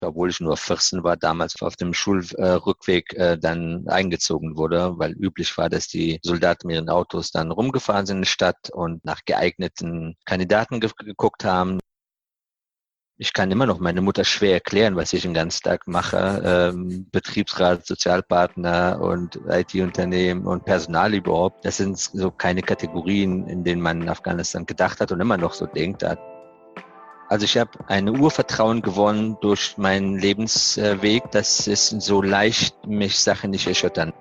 obwohl ich nur 14 war, damals auf dem Schulrückweg dann eingezogen wurde, weil üblich war, dass die Soldaten mit ihren Autos dann rumgefahren sind in die Stadt und nach geeigneten Kandidaten geguckt haben. Ich kann immer noch meine Mutter schwer erklären, was ich den ganzen Tag mache. Betriebsrat, Sozialpartner und IT-Unternehmen und Personal überhaupt. Das sind so keine Kategorien, in denen man in Afghanistan gedacht hat und immer noch so denkt. Also ich habe ein Urvertrauen gewonnen durch meinen Lebensweg. Das ist so leicht, mich Sachen nicht erschüttern.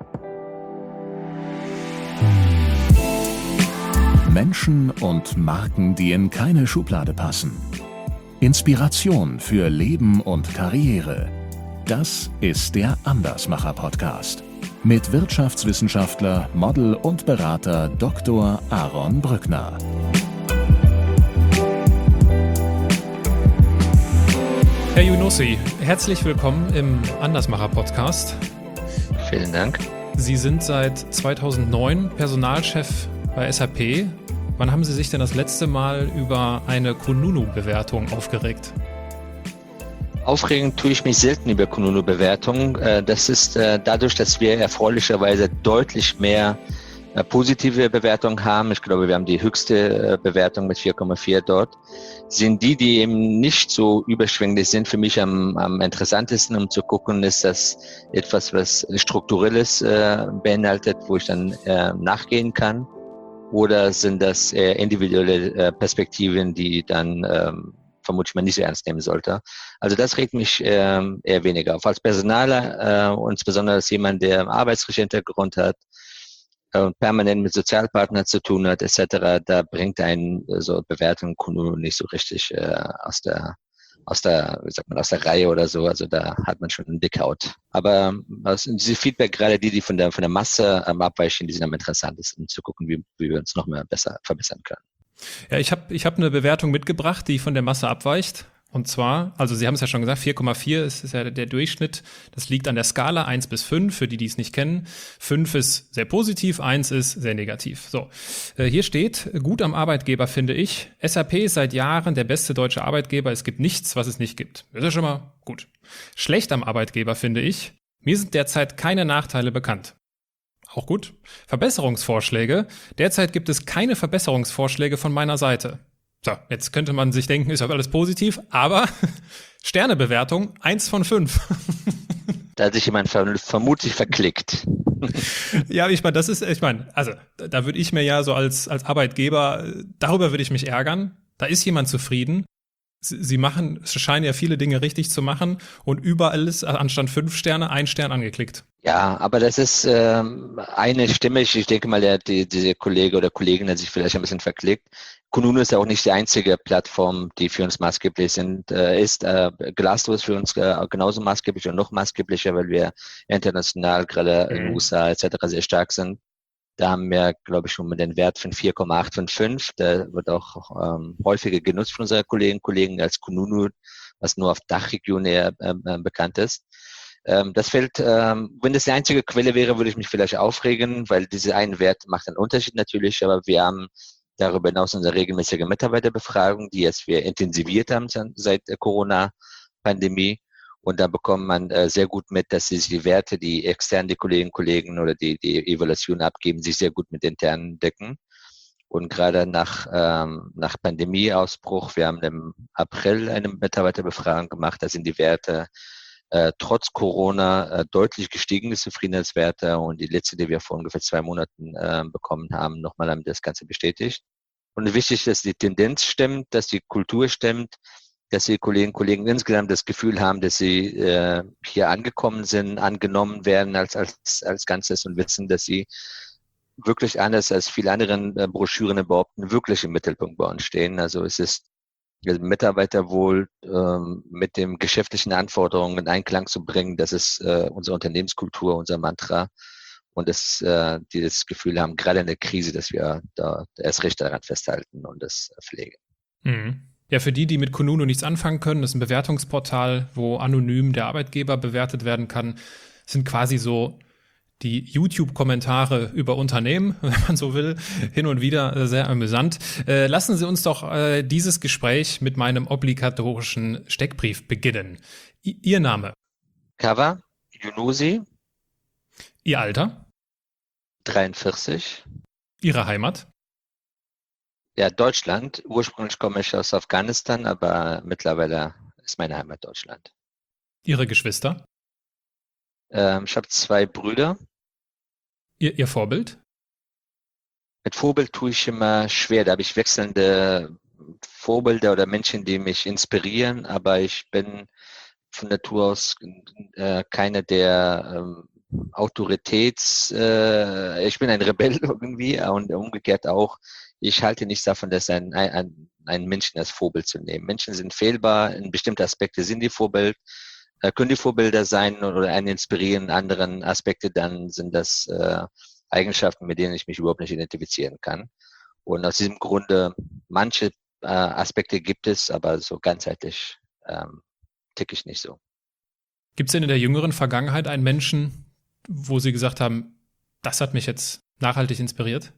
Menschen und Marken, die in keine Schublade passen. Inspiration für Leben und Karriere. Das ist der Andersmacher-Podcast. Mit Wirtschaftswissenschaftler, Model und Berater Dr. Aaron Brückner. Herr Younousi, herzlich willkommen im Andersmacher-Podcast. Vielen Dank. Sie sind seit 2009 Personalchef bei SAP. Wann haben Sie sich denn das letzte Mal über eine Kununu-Bewertung aufgeregt? Aufregend tue ich mich selten über Kununu-Bewertungen. Das ist dadurch, dass wir erfreulicherweise deutlich mehr positive Bewertungen haben. Ich glaube, wir haben die höchste Bewertung mit 4,4 dort. Sind die eben nicht so überschwänglich sind, für mich am interessantesten, um zu gucken, ist das etwas, was Strukturelles beinhaltet, wo ich dann nachgehen kann? Oder sind das individuelle Perspektiven, die dann vermutlich man nicht so ernst nehmen sollte? Also das regt mich eher weniger auf. Als Personaler, insbesondere als jemand, der einen arbeitsrechtlichen Hintergrund hat und permanent mit Sozialpartnern zu tun hat, etc., da bringt einen so Bewertung Kununu nicht so richtig aus der Reihe oder so. Also da hat man schon einen Dickhaut. Aber diese Feedback, gerade die von der Masse abweichen, die sind am interessantesten, zu gucken, wie wir uns noch mehr besser verbessern können. Ja, ich hab eine Bewertung mitgebracht, die von der Masse abweicht. Und zwar, also Sie haben es ja schon gesagt, 4,4 ist ja der Durchschnitt. Das liegt an der Skala 1 bis 5, für die es nicht kennen. 5 ist sehr positiv, 1 ist sehr negativ. So, hier steht, gut am Arbeitgeber finde ich. SAP ist seit Jahren der beste deutsche Arbeitgeber. Es gibt nichts, was es nicht gibt. Das ist ja schon mal gut. Schlecht am Arbeitgeber finde ich. Mir sind derzeit keine Nachteile bekannt. Auch gut. Verbesserungsvorschläge. Derzeit gibt es keine Verbesserungsvorschläge von meiner Seite. So, jetzt könnte man sich denken, ist ja alles positiv, aber Sternebewertung 1 von 5. Da hat sich jemand vermutlich verklickt. Ja, also da würde ich mir ja so als Arbeitgeber, darüber würde ich mich ärgern. Da ist jemand zufrieden. Sie scheinen ja viele Dinge richtig zu machen und überall ist anstatt 5 Sterne 1 Stern angeklickt. Ja, aber das ist eine Stimme. Ich denke mal, diese Kollege oder Kollegin hat sich vielleicht ein bisschen verklickt. Kununu ist ja auch nicht die einzige Plattform, die für uns maßgeblich ist. Glassdoor ist für uns genauso maßgeblich und noch maßgeblicher, weil wir international, gerade in den USA etc. sehr stark sind. Da haben wir, glaube ich, schon den Wert von 4,8 von 5. Der wird auch häufiger genutzt von unseren Kolleginnen und Kollegen als Kununu, was nur auf Dachregion eher bekannt ist. Das fällt, wenn das die einzige Quelle wäre, würde ich mich vielleicht aufregen, weil dieser einen Wert macht einen Unterschied natürlich, aber wir haben darüber hinaus unsere regelmäßige Mitarbeiterbefragung, die wir intensiviert haben seit der Corona-Pandemie. Und da bekommt man sehr gut mit, dass sich die Werte, die extern die Kolleginnen und Kollegen oder die Evaluation abgeben, sich sehr gut mit internen decken. Und gerade nach Pandemieausbruch, wir haben im April eine Mitarbeiterbefragung gemacht, da sind die Werte trotz Corona deutlich gestiegene Zufriedenheitswerte, und die letzte, die wir vor ungefähr 2 Monaten bekommen haben, nochmal haben das Ganze bestätigt. Und wichtig ist, dass die Tendenz stimmt, dass die Kultur stimmt, dass die Kolleginnen und Kollegen insgesamt das Gefühl haben, dass sie hier angekommen sind, angenommen werden als Ganzes und wissen, dass sie wirklich anders als viele anderen Broschüren behaupten, wirklich im Mittelpunkt bei uns stehen. Also es ist Mitarbeiterwohl mit den geschäftlichen Anforderungen in Einklang zu bringen, das ist unsere Unternehmenskultur, unser Mantra. Und die das Gefühl haben, gerade in der Krise, dass wir da erst recht daran festhalten und das pflegen. Mhm. Ja, für die mit Kununu nichts anfangen können, das ist ein Bewertungsportal, wo anonym der Arbeitgeber bewertet werden kann, sind quasi so die YouTube-Kommentare über Unternehmen, wenn man so will, hin und wieder sehr amüsant. Lassen Sie uns doch dieses Gespräch mit meinem obligatorischen Steckbrief beginnen. Ihr Name? Kawa Yunusi, Ihr Alter? 43. Ihre Heimat? Ja, Deutschland. Ursprünglich komme ich aus Afghanistan, aber mittlerweile ist meine Heimat Deutschland. Ihre Geschwister? Ich habe 2 Brüder. Ihr Vorbild? Mit Vorbild tue ich immer schwer. Da habe ich wechselnde Vorbilder oder Menschen, die mich inspirieren, aber ich bin von Natur aus keiner der ich bin ein Rebell irgendwie und umgekehrt auch. Ich halte nichts davon, dass einen Menschen als Vorbild zu nehmen. Menschen sind fehlbar, in bestimmten Aspekten sind die Vorbild, können die Vorbilder sein oder einen inspirieren, in anderen Aspekten dann sind das Eigenschaften, mit denen ich mich überhaupt nicht identifizieren kann. Und aus diesem Grunde, manche Aspekte gibt es, aber so ganzheitlich ticke ich nicht so. Gibt es denn in der jüngeren Vergangenheit einen Menschen, wo Sie gesagt haben, das hat mich jetzt nachhaltig inspiriert?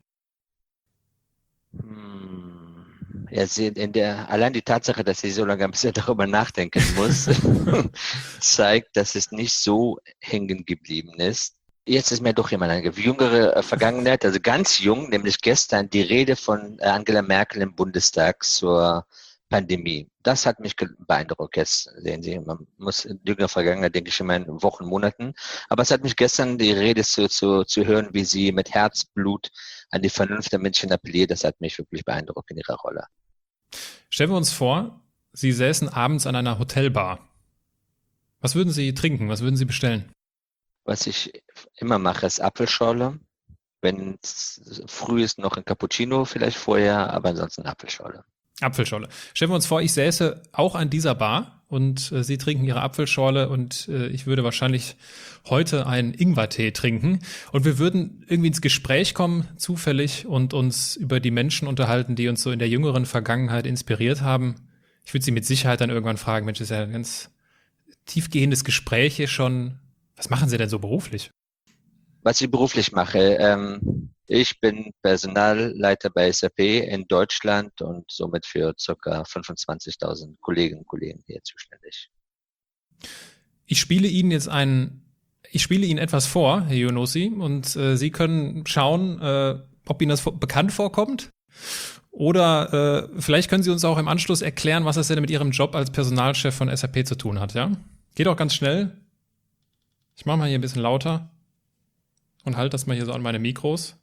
Ja, allein die Tatsache, dass ich so lange ein bisschen darüber nachdenken muss, zeigt, dass es nicht so hängen geblieben ist. Jetzt ist mir doch jemand eine jüngere Vergangenheit, also ganz jung, nämlich gestern die Rede von Angela Merkel im Bundestag zur Pandemie. Das hat mich beeindruckt. Jetzt sehen Sie, man muss in jüngerer Vergangenheit, denke ich, immer in Wochen, Monaten. Aber es hat mich gestern die Rede zu hören, wie sie mit Herzblut an die Vernunft der Menschen appelliert. Das hat mich wirklich beeindruckt in ihrer Rolle. Stellen wir uns vor, Sie säßen abends an einer Hotelbar. Was würden Sie trinken? Was würden Sie bestellen? Was ich immer mache, ist Apfelschorle. Wenn es früh ist, noch ein Cappuccino vielleicht vorher, aber ansonsten Apfelschorle. Apfelschorle. Stellen wir uns vor, ich säße auch an dieser Bar und Sie trinken Ihre Apfelschorle und ich würde wahrscheinlich heute einen Ingwertee trinken und wir würden irgendwie ins Gespräch kommen, zufällig, und uns über die Menschen unterhalten, die uns so in der jüngeren Vergangenheit inspiriert haben. Ich würde Sie mit Sicherheit dann irgendwann fragen, Mensch, das ist ja ein ganz tiefgehendes Gespräch hier schon. Was machen Sie denn so beruflich? Was ich beruflich mache, ich bin Personalleiter bei SAP in Deutschland und somit für ca. 25.000 Kolleginnen und Kollegen hier zuständig. Ich spiele Ihnen etwas vor, Herr Yunusi, und Sie können schauen, ob Ihnen das bekannt vorkommt. Oder vielleicht können Sie uns auch im Anschluss erklären, was das denn mit Ihrem Job als Personalchef von SAP zu tun hat, ja? Geht auch ganz schnell. Ich mache mal hier ein bisschen lauter und halte das mal hier so an meine Mikros.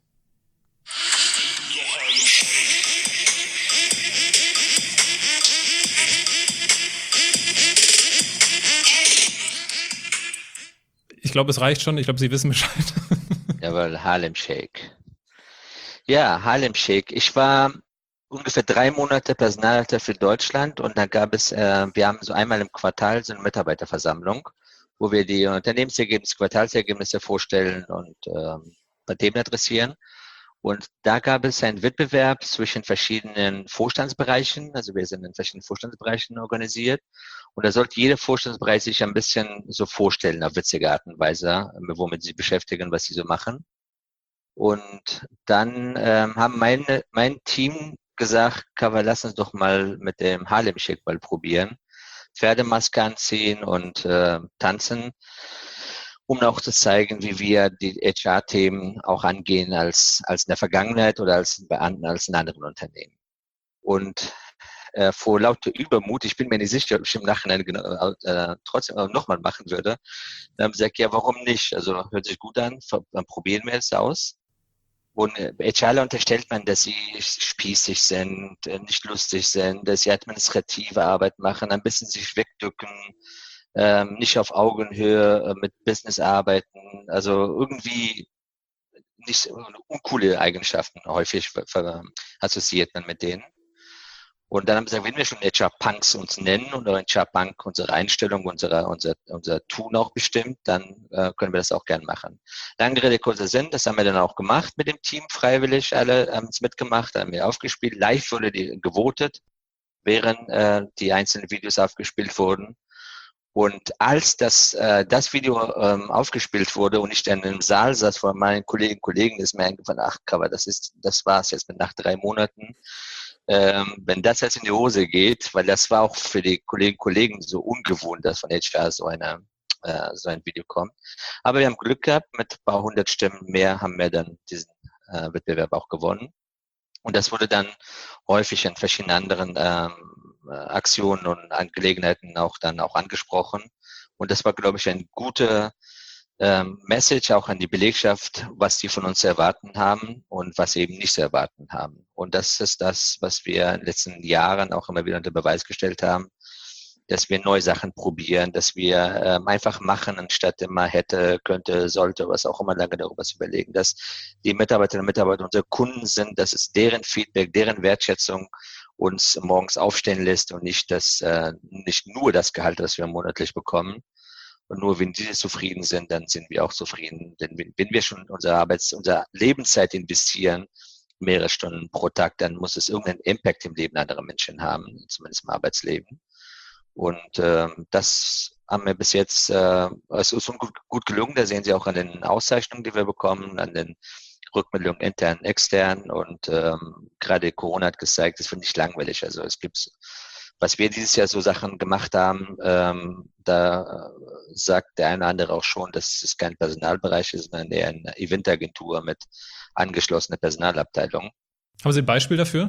Ich glaube, es reicht schon. Ich glaube, Sie wissen Bescheid. Jawohl, Harlem Shake. Ja, Harlem Shake. Ich war ungefähr 3 Monate Personalleiter für Deutschland und da gab es, wir haben so einmal im Quartal so eine Mitarbeiterversammlung, wo wir die Unternehmensergebnisse, Quartalsergebnisse vorstellen und Themen adressieren. Und da gab es einen Wettbewerb zwischen verschiedenen Vorstandsbereichen. Also wir sind in verschiedenen Vorstandsbereichen organisiert. Und da sollte jeder Vorstandsbereich sich ein bisschen so vorstellen, auf witzige Art und Weise, womit sie beschäftigen, was sie so machen. Und dann haben mein Team gesagt, Kawa, lass uns doch mal mit dem Harlem Shake mal probieren. Pferdemaske anziehen und tanzen, um auch zu zeigen, wie wir die HR-Themen auch angehen als in der Vergangenheit oder als in anderen Unternehmen. Und vor lauter Übermut, ich bin mir nicht sicher, ob ich im Nachhinein trotzdem nochmal machen würde, dann haben sie gesagt, ja, warum nicht? Also hört sich gut an, dann probieren wir es aus. Und HRler unterstellt man, dass sie spießig sind, nicht lustig sind, dass sie administrative Arbeit machen, ein bisschen sich wegdrücken, nicht auf Augenhöhe mit Business arbeiten, also irgendwie nicht uncoole Eigenschaften häufig assoziiert man mit denen. Und dann haben wir gesagt, wenn wir schon HR-Punks uns nennen oder HR-Punk unsere Einstellung, unser Tun auch bestimmt, dann können wir das auch gern machen. Lange Rede, kurzer Sinn, das haben wir dann auch gemacht mit dem Team, freiwillig, alle haben es mitgemacht, haben wir aufgespielt, live wurde die gewotet, während die einzelnen Videos aufgespielt wurden. Und als das Video aufgespielt wurde und ich dann im Saal saß vor meinen Kolleginnen und Kollegen, ist mir eingefallen, ach, aber das war's jetzt nach 3 Monaten. Wenn das jetzt in die Hose geht, weil das war auch für die Kolleginnen und Kollegen so ungewohnt, dass von HR so ein Video kommt. Aber wir haben Glück gehabt, mit ein paar 100 Stimmen mehr haben wir dann diesen Wettbewerb auch gewonnen. Und das wurde dann häufig in verschiedenen anderen Aktionen und Angelegenheiten auch angesprochen. Und das war, glaube ich, ein guter Message auch an die Belegschaft, was die von uns erwarten haben und was sie eben nicht zu erwarten haben. Und das ist das, was wir in den letzten Jahren auch immer wieder unter Beweis gestellt haben, dass wir neue Sachen probieren, dass wir einfach machen, anstatt immer hätte, könnte, sollte, was auch immer lange darüber zu überlegen, dass die Mitarbeiterinnen und Mitarbeiter unsere Kunden sind, dass es deren Feedback, deren Wertschätzung uns morgens aufstehen lässt und nicht nur das Gehalt, das wir monatlich bekommen. Und nur wenn die zufrieden sind, dann sind wir auch zufrieden. Denn wenn wir schon unsere Lebenszeit investieren, mehrere Stunden pro Tag, dann muss es irgendeinen Impact im Leben anderer Menschen haben, zumindest im Arbeitsleben. Und das haben wir bis jetzt, es ist gut gelungen. Da sehen Sie auch an den Auszeichnungen, die wir bekommen, an den Rückmeldungen intern, extern. Und gerade Corona hat gezeigt, es wird nicht langweilig. Also es gibt, was wir dieses Jahr so Sachen gemacht haben, da sagt der eine oder andere auch schon, dass es kein Personalbereich ist, sondern eher eine Eventagentur mit angeschlossener Personalabteilung. Haben Sie ein Beispiel dafür?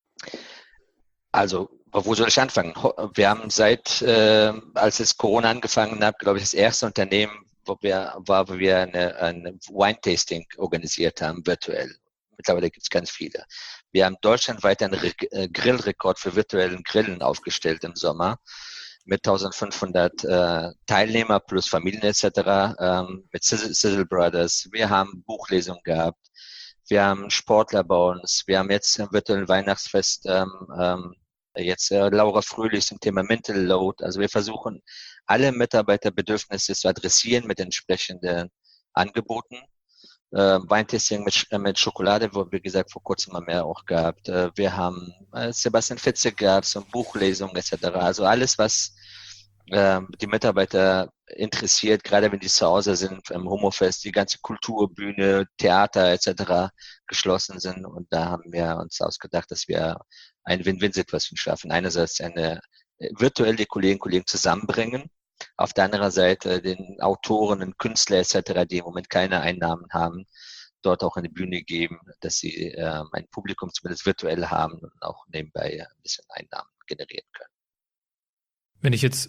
Also, wo soll ich anfangen? Wir haben als es Corona angefangen hat, glaube ich, das erste Unternehmen, wo wir eine Wine-Tasting organisiert haben, virtuell. Mittlerweile gibt es ganz viele. Wir haben deutschlandweit einen Grillrekord für virtuellen Grillen aufgestellt im Sommer mit 1500 Teilnehmer plus Familien etc. Mit Sizzle Brothers. Wir haben Buchlesungen gehabt. Wir haben Sportler bei uns. Wir haben jetzt im virtuellen Weihnachtsfest Laura Fröhlich zum Thema Mental Load. Also wir versuchen, alle Mitarbeiterbedürfnisse zu adressieren mit entsprechenden Angeboten. Weintasting mit Schokolade, wo, wie gesagt, vor kurzem mal mehr auch gehabt. Wir haben Sebastian Fitze gehabt, so Buchlesungen etc. Also alles, was die Mitarbeiter interessiert, gerade wenn die zu Hause sind, im Homeoffice, die ganze Kulturbühne, Theater etc. geschlossen sind. Und da haben wir uns ausgedacht, dass wir eine Win-Win-Situation schaffen. Einerseits virtuell die Kolleginnen und Kollegen zusammenbringen, auf der anderen Seite den Autoren und Künstler etc., die im Moment keine Einnahmen haben, dort auch eine Bühne geben, dass sie ein Publikum zumindest virtuell haben und auch nebenbei ein bisschen Einnahmen generieren können. Wenn ich jetzt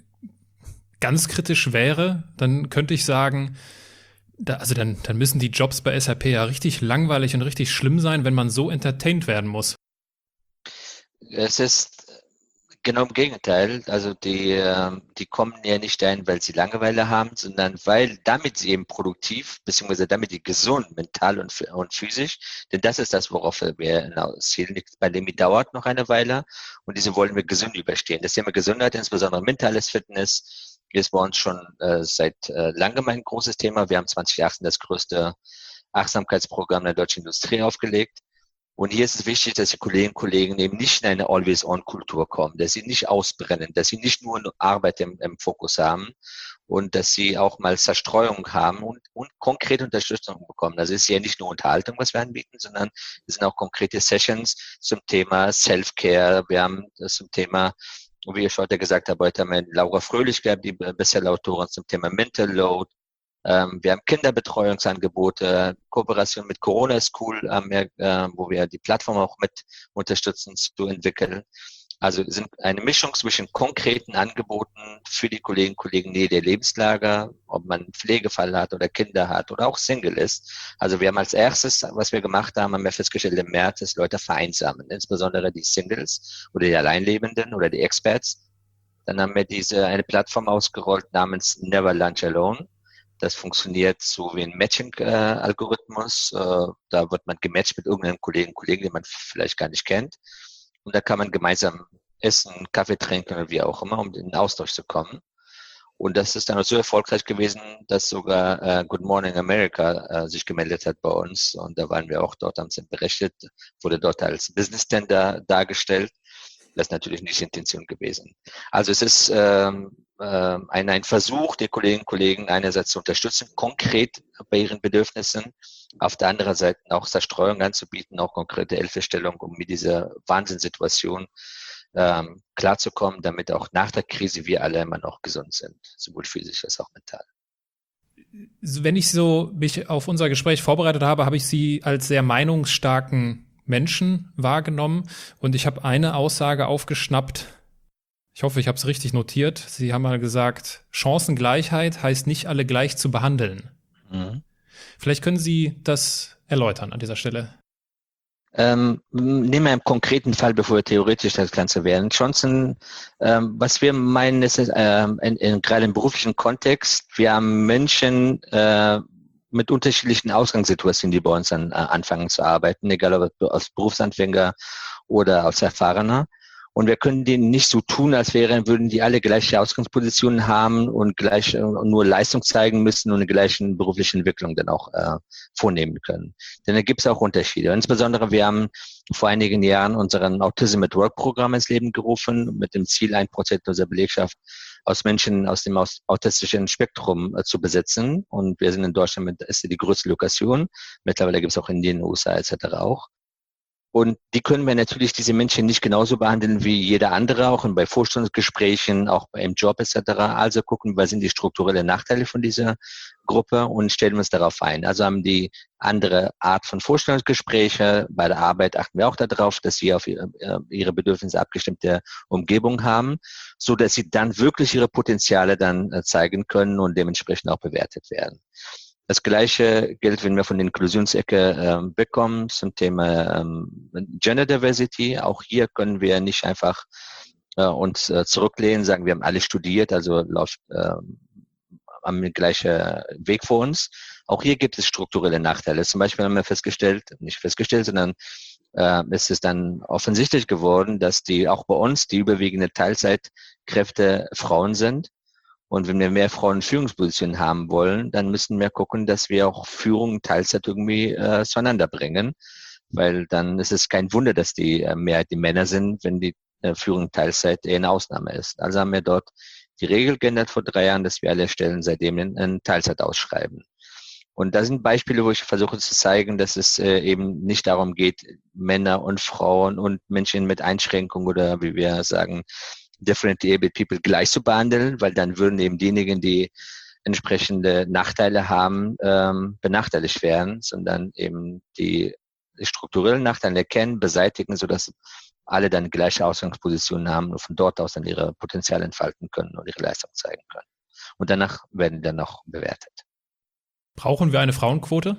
ganz kritisch wäre, dann könnte ich sagen, dann müssen die Jobs bei SAP ja richtig langweilig und richtig schlimm sein, wenn man so entertained werden muss. Es ist genau im Gegenteil. Also die kommen ja nicht dahin, weil sie Langeweile haben, sondern damit sie eben produktiv, beziehungsweise damit die gesund, mental und physisch, denn das ist das, worauf wir zielen. Die Pandemie dauert noch eine Weile und diese wollen wir gesund überstehen. Das Thema Gesundheit, insbesondere mentales Fitness, ist bei uns schon seit langem ein großes Thema. Wir haben 2018 das größte Achtsamkeitsprogramm der deutschen Industrie aufgelegt. Und hier ist es wichtig, dass die Kolleginnen und Kollegen eben nicht in eine Always-on-Kultur kommen, dass sie nicht ausbrennen, dass sie nicht nur Arbeit im Fokus haben und dass sie auch mal Zerstreuung haben und konkrete Unterstützung bekommen. Das ist ja nicht nur Unterhaltung, was wir anbieten, sondern es sind auch konkrete Sessions zum Thema Self-Care. Wir haben das zum Thema, wie ich heute gesagt habe, heute haben wir Laura Fröhlich gehabt, die Bestseller-Autorin zum Thema Mental Load. Wir haben Kinderbetreuungsangebote, Kooperation mit Corona School, wo wir die Plattform auch mit unterstützen zu entwickeln. Also sind eine Mischung zwischen konkreten Angeboten für die Kolleginnen und Kollegen Nähe der Lebenslager, ob man einen Pflegefall hat oder Kinder hat oder auch Single ist. Also wir haben als erstes, was wir gemacht haben wir festgestellt im März, dass Leute vereinsamen, insbesondere die Singles oder die Alleinlebenden oder die Expats. Dann haben wir eine Plattform ausgerollt namens Never Lunch Alone. Das funktioniert so wie ein Matching-Algorithmus. Da wird man gematcht mit irgendeinem Kollegen, den man vielleicht gar nicht kennt. Und da kann man gemeinsam essen, Kaffee trinken oder wie auch immer, um in den Austausch zu kommen. Und das ist dann auch so erfolgreich gewesen, dass sogar Good Morning America sich gemeldet hat bei uns. Und da waren wir auch dort, haben sie berichtet, wurde dort als Business Tender dargestellt. Das ist natürlich nicht die Intention gewesen. Also es ist ein Versuch der Kolleginnen und Kollegen einerseits zu unterstützen, konkret bei ihren Bedürfnissen, auf der anderen Seite auch Zerstreuung anzubieten, auch konkrete Hilfestellung, um mit dieser Wahnsinnssituation klarzukommen, damit auch nach der Krise wir alle immer noch gesund sind, sowohl physisch als auch mental. Wenn ich so mich auf unser Gespräch vorbereitet habe, habe ich Sie als sehr meinungsstarken Menschen wahrgenommen und ich habe eine Aussage aufgeschnappt. Ich hoffe, ich habe es richtig notiert. Sie haben mal gesagt, Chancengleichheit heißt nicht alle gleich zu behandeln. Mhm. Vielleicht können Sie das erläutern an dieser Stelle. Nehmen wir einen konkreten Fall, bevor wir theoretisch das Ganze werden. Chancen, was wir meinen, ist gerade im beruflichen Kontext, wir haben Menschen mit unterschiedlichen Ausgangssituationen, die bei uns dann anfangen zu arbeiten, egal ob als Berufsanfänger oder als Erfahrener. Und wir können denen nicht so tun, als würden die alle gleiche Ausgangspositionen haben und gleich nur Leistung zeigen müssen und eine gleiche berufliche Entwicklung dann auch vornehmen können. Denn da gibt es auch Unterschiede. Insbesondere wir haben vor einigen Jahren unseren Autism at Work Programm ins Leben gerufen, mit dem Ziel, 1% unserer Belegschaft aus Menschen aus dem autistischen Spektrum zu besetzen. Und wir sind in Deutschland ist die größte Lokation. Mittlerweile gibt es auch in den USA etc. auch. Und die können wir natürlich, diese Menschen, nicht genauso behandeln wie jeder andere, auch bei Vorstellungsgesprächen, auch im Job etc. Also gucken, was sind die strukturellen Nachteile von dieser Gruppe und stellen uns darauf ein. Also haben die andere Art von Vorstellungsgespräche. Bei der Arbeit achten wir auch darauf, dass sie auf ihre Bedürfnisse abgestimmte Umgebung haben, so dass sie dann wirklich ihre Potenziale dann zeigen können und dementsprechend auch bewertet werden. Das Gleiche gilt, wenn wir von der Inklusionsecke wegkommen zum Thema Gender Diversity. Auch hier können wir nicht einfach uns zurücklehnen, sagen, wir haben alle studiert, also läuft am gleichen Weg vor uns. Auch hier gibt es strukturelle Nachteile. Zum Beispiel haben wir nicht festgestellt, sondern ist es dann offensichtlich geworden, dass auch bei uns die überwiegende Teilzeitkräfte Frauen sind. Und wenn wir mehr Frauen in Führungspositionen haben wollen, dann müssen wir gucken, dass wir auch Führung Teilzeit irgendwie zueinander bringen. Weil dann ist es kein Wunder, dass die Mehrheit die Männer sind, wenn die Führung Teilzeit eher eine Ausnahme ist. Also haben wir dort die Regel geändert vor 3 Jahren, dass wir alle Stellen seitdem in Teilzeit ausschreiben. Und das sind Beispiele, wo ich versuche zu zeigen, dass es eben nicht darum geht, Männer und Frauen und Menschen mit Einschränkungen oder wie wir sagen, differently abled people gleich zu behandeln, weil dann würden eben diejenigen, die entsprechende Nachteile haben, benachteiligt werden, sondern eben die strukturellen Nachteile erkennen, beseitigen, sodass alle dann gleiche Ausgangspositionen haben und von dort aus dann ihre Potenziale entfalten können und ihre Leistung zeigen können. Und danach werden die dann noch bewertet. Brauchen wir eine Frauenquote?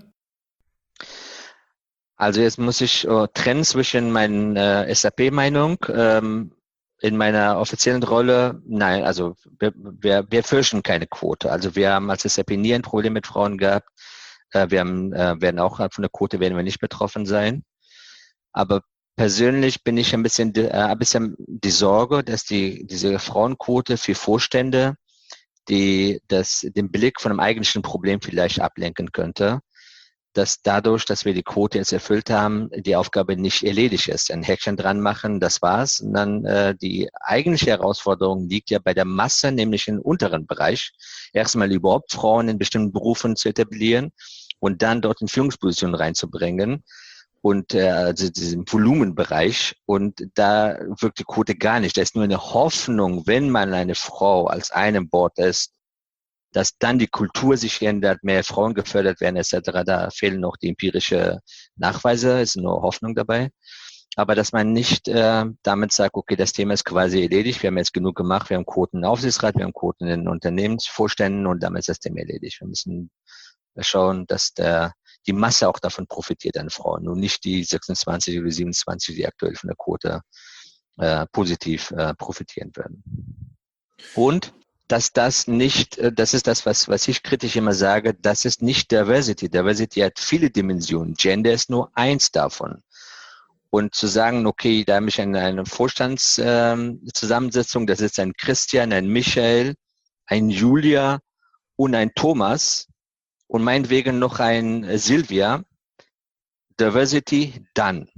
Also jetzt muss ich trennen zwischen meiner SAP-Meinung, in meiner offiziellen Rolle, nein, also wir fürchten keine Quote. Also wir haben als SAP nie ein Problem mit Frauen gehabt. Werden auch von der Quote werden wir nicht betroffen sein. Aber persönlich bin ich ein bisschen die Sorge, dass diese Frauenquote für Vorstände, den Blick von einem eigentlichen Problem vielleicht ablenken könnte, dass dadurch, dass wir die Quote jetzt erfüllt haben, die Aufgabe nicht erledigt ist. Ein Häkchen dran machen, das war's. Und dann die eigentliche Herausforderung liegt ja bei der Masse, nämlich im unteren Bereich. Erstmal überhaupt Frauen in bestimmten Berufen zu etablieren und dann dort in Führungspositionen reinzubringen. Und also diesem Volumenbereich. Und da wirkt die Quote gar nicht. Da ist nur eine Hoffnung, wenn man eine Frau als einem Board ist, dass dann die Kultur sich ändert, mehr Frauen gefördert werden etc. Da fehlen noch die empirische Nachweise, ist nur Hoffnung dabei. Aber dass man nicht damit sagt, okay, das Thema ist quasi erledigt, wir haben jetzt genug gemacht, wir haben Quoten im Aufsichtsrat, wir haben Quoten in den Unternehmensvorständen und damit ist das Thema erledigt. Wir müssen schauen, dass die Masse auch davon profitiert an Frauen und nicht die 26 oder 27, die aktuell von der Quote positiv profitieren werden. Und dass das nicht, das ist das, was ich kritisch immer sage, das ist nicht Diversity. Diversity hat viele Dimensionen. Gender ist nur eins davon. Und zu sagen, okay, da habe ich eine Vorstandszusammensetzung, das ist ein Christian, ein Michael, ein Julia und ein Thomas und meinetwegen noch ein Silvia. Diversity, dann.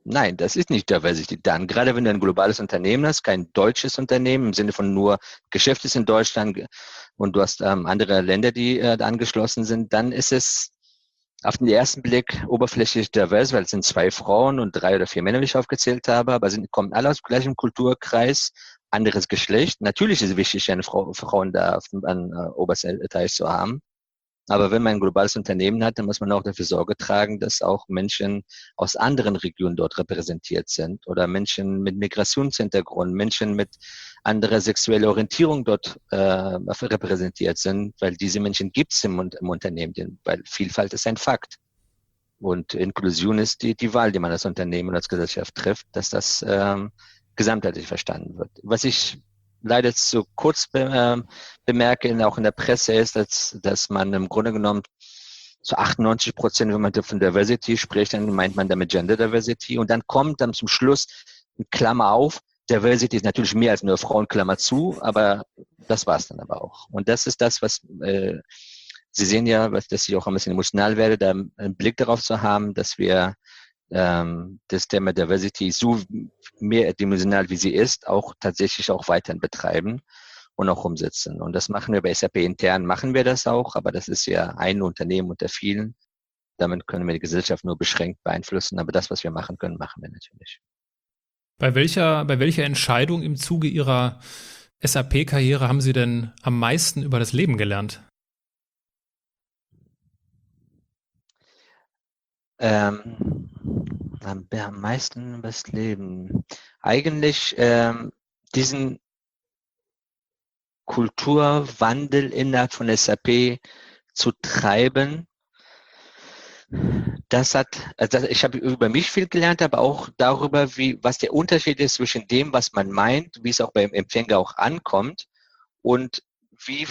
Nein, das ist nicht Diversity. Dann, gerade wenn du ein globales Unternehmen hast, kein deutsches Unternehmen im Sinne von nur Geschäft ist in Deutschland und du hast andere Länder, die da angeschlossen sind, dann ist es auf den ersten Blick oberflächlich divers, weil es sind 2 Frauen und 3 oder 4 Männer, wie ich aufgezählt habe, aber kommen alle aus dem gleichen Kulturkreis, anderes Geschlecht. Natürlich ist es wichtig, eine Frauen da an oberster Etage zu haben. Aber wenn man ein globales Unternehmen hat, dann muss man auch dafür Sorge tragen, dass auch Menschen aus anderen Regionen dort repräsentiert sind oder Menschen mit Migrationshintergrund, Menschen mit anderer sexueller Orientierung dort repräsentiert sind, weil diese Menschen gibt es im Unternehmen, weil Vielfalt ist ein Fakt. Und Inklusion ist die Wahl, die man als Unternehmen und als Gesellschaft trifft, dass das gesamtheitlich verstanden wird. Was ich leider zu kurz bemerke, auch in der Presse, ist, dass man im Grunde genommen zu 98%, wenn man von Diversity spricht, dann meint man damit Gender Diversity. Und dann kommt dann zum Schluss, Klammer auf, Diversity ist natürlich mehr als nur Frauen, Klammer zu, aber das war es dann aber auch. Und das ist das, was Sie sehen ja, dass ich auch ein bisschen emotional werde, da einen Blick darauf zu haben, dass wir das Thema Diversity so mehrdimensional wie sie ist, auch tatsächlich auch weiterhin betreiben und auch umsetzen. Und das machen wir bei SAP intern, machen wir das auch, aber das ist ja ein Unternehmen unter vielen. Damit können wir die Gesellschaft nur beschränkt beeinflussen, aber das, was wir machen können, machen wir natürlich. Bei welcher Entscheidung im Zuge Ihrer SAP-Karriere haben Sie denn am meisten über das Leben gelernt? Am meisten über das Leben. Eigentlich diesen Kulturwandel innerhalb von SAP zu treiben. Ich habe über mich viel gelernt, aber auch darüber, was der Unterschied ist zwischen dem, was man meint, wie es auch beim Empfänger auch ankommt und wie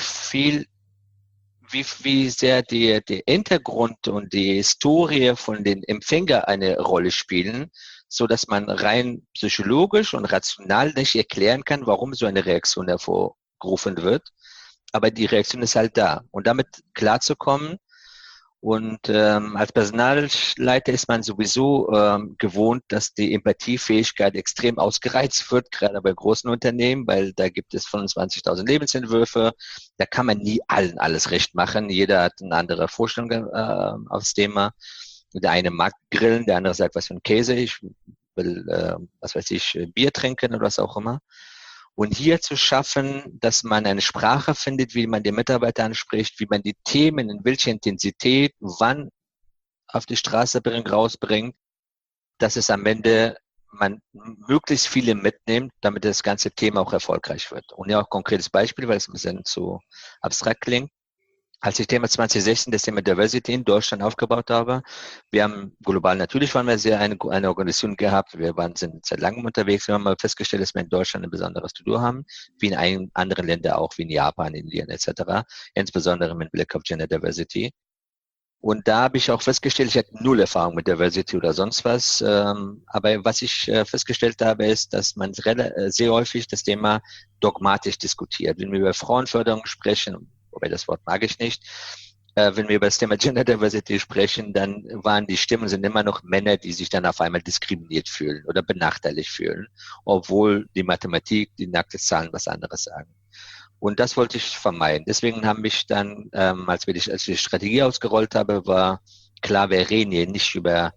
sehr der Hintergrund und die Historie von den Empfänger eine Rolle spielen, so dass man rein psychologisch und rational nicht erklären kann, warum so eine Reaktion hervorgerufen wird. Aber die Reaktion ist halt da. Und damit klarzukommen. Und als Personalleiter ist man sowieso gewohnt, dass die Empathiefähigkeit extrem ausgereizt wird, gerade bei großen Unternehmen, weil da gibt es 25.000 Lebensentwürfe. Da kann man nie allen alles recht machen. Jeder hat eine andere Vorstellung aufs Thema. Der eine mag grillen, der andere sagt, was für ein Käse, ich will, was weiß ich, Bier trinken oder was auch immer. Und hier zu schaffen, dass man eine Sprache findet, wie man die Mitarbeiter anspricht, wie man die Themen, in welcher Intensität, wann auf die Straße rausbringt, dass es am Ende man möglichst viele mitnimmt, damit das ganze Thema auch erfolgreich wird. Und ja, auch konkretes Beispiel, weil es ein bisschen zu abstrakt klingt. Als ich Thema 2016 das Thema Diversity in Deutschland aufgebaut habe, wir haben global natürlich waren wir eine Organisation gehabt, sind seit langem unterwegs, wir haben mal festgestellt, dass wir in Deutschland ein besonderes To-Do haben, wie in anderen Ländern auch, wie in Japan, Indien etc., insbesondere mit Blick auf Gender Diversity. Und da habe ich auch festgestellt, ich hatte null Erfahrung mit Diversity oder sonst was, aber was ich festgestellt habe, ist, dass man sehr häufig das Thema dogmatisch diskutiert. Wenn wir über Frauenförderung sprechen, wobei das Wort mag ich nicht. Wenn wir über das Thema Gender Diversity sprechen, dann sind immer noch Männer, die sich dann auf einmal diskriminiert fühlen oder benachteiligt fühlen, obwohl die Mathematik, die nackten Zahlen was anderes sagen. Und das wollte ich vermeiden. Deswegen haben mich dann, als ich die Strategie ausgerollt habe, war klar, wir reden hier nicht über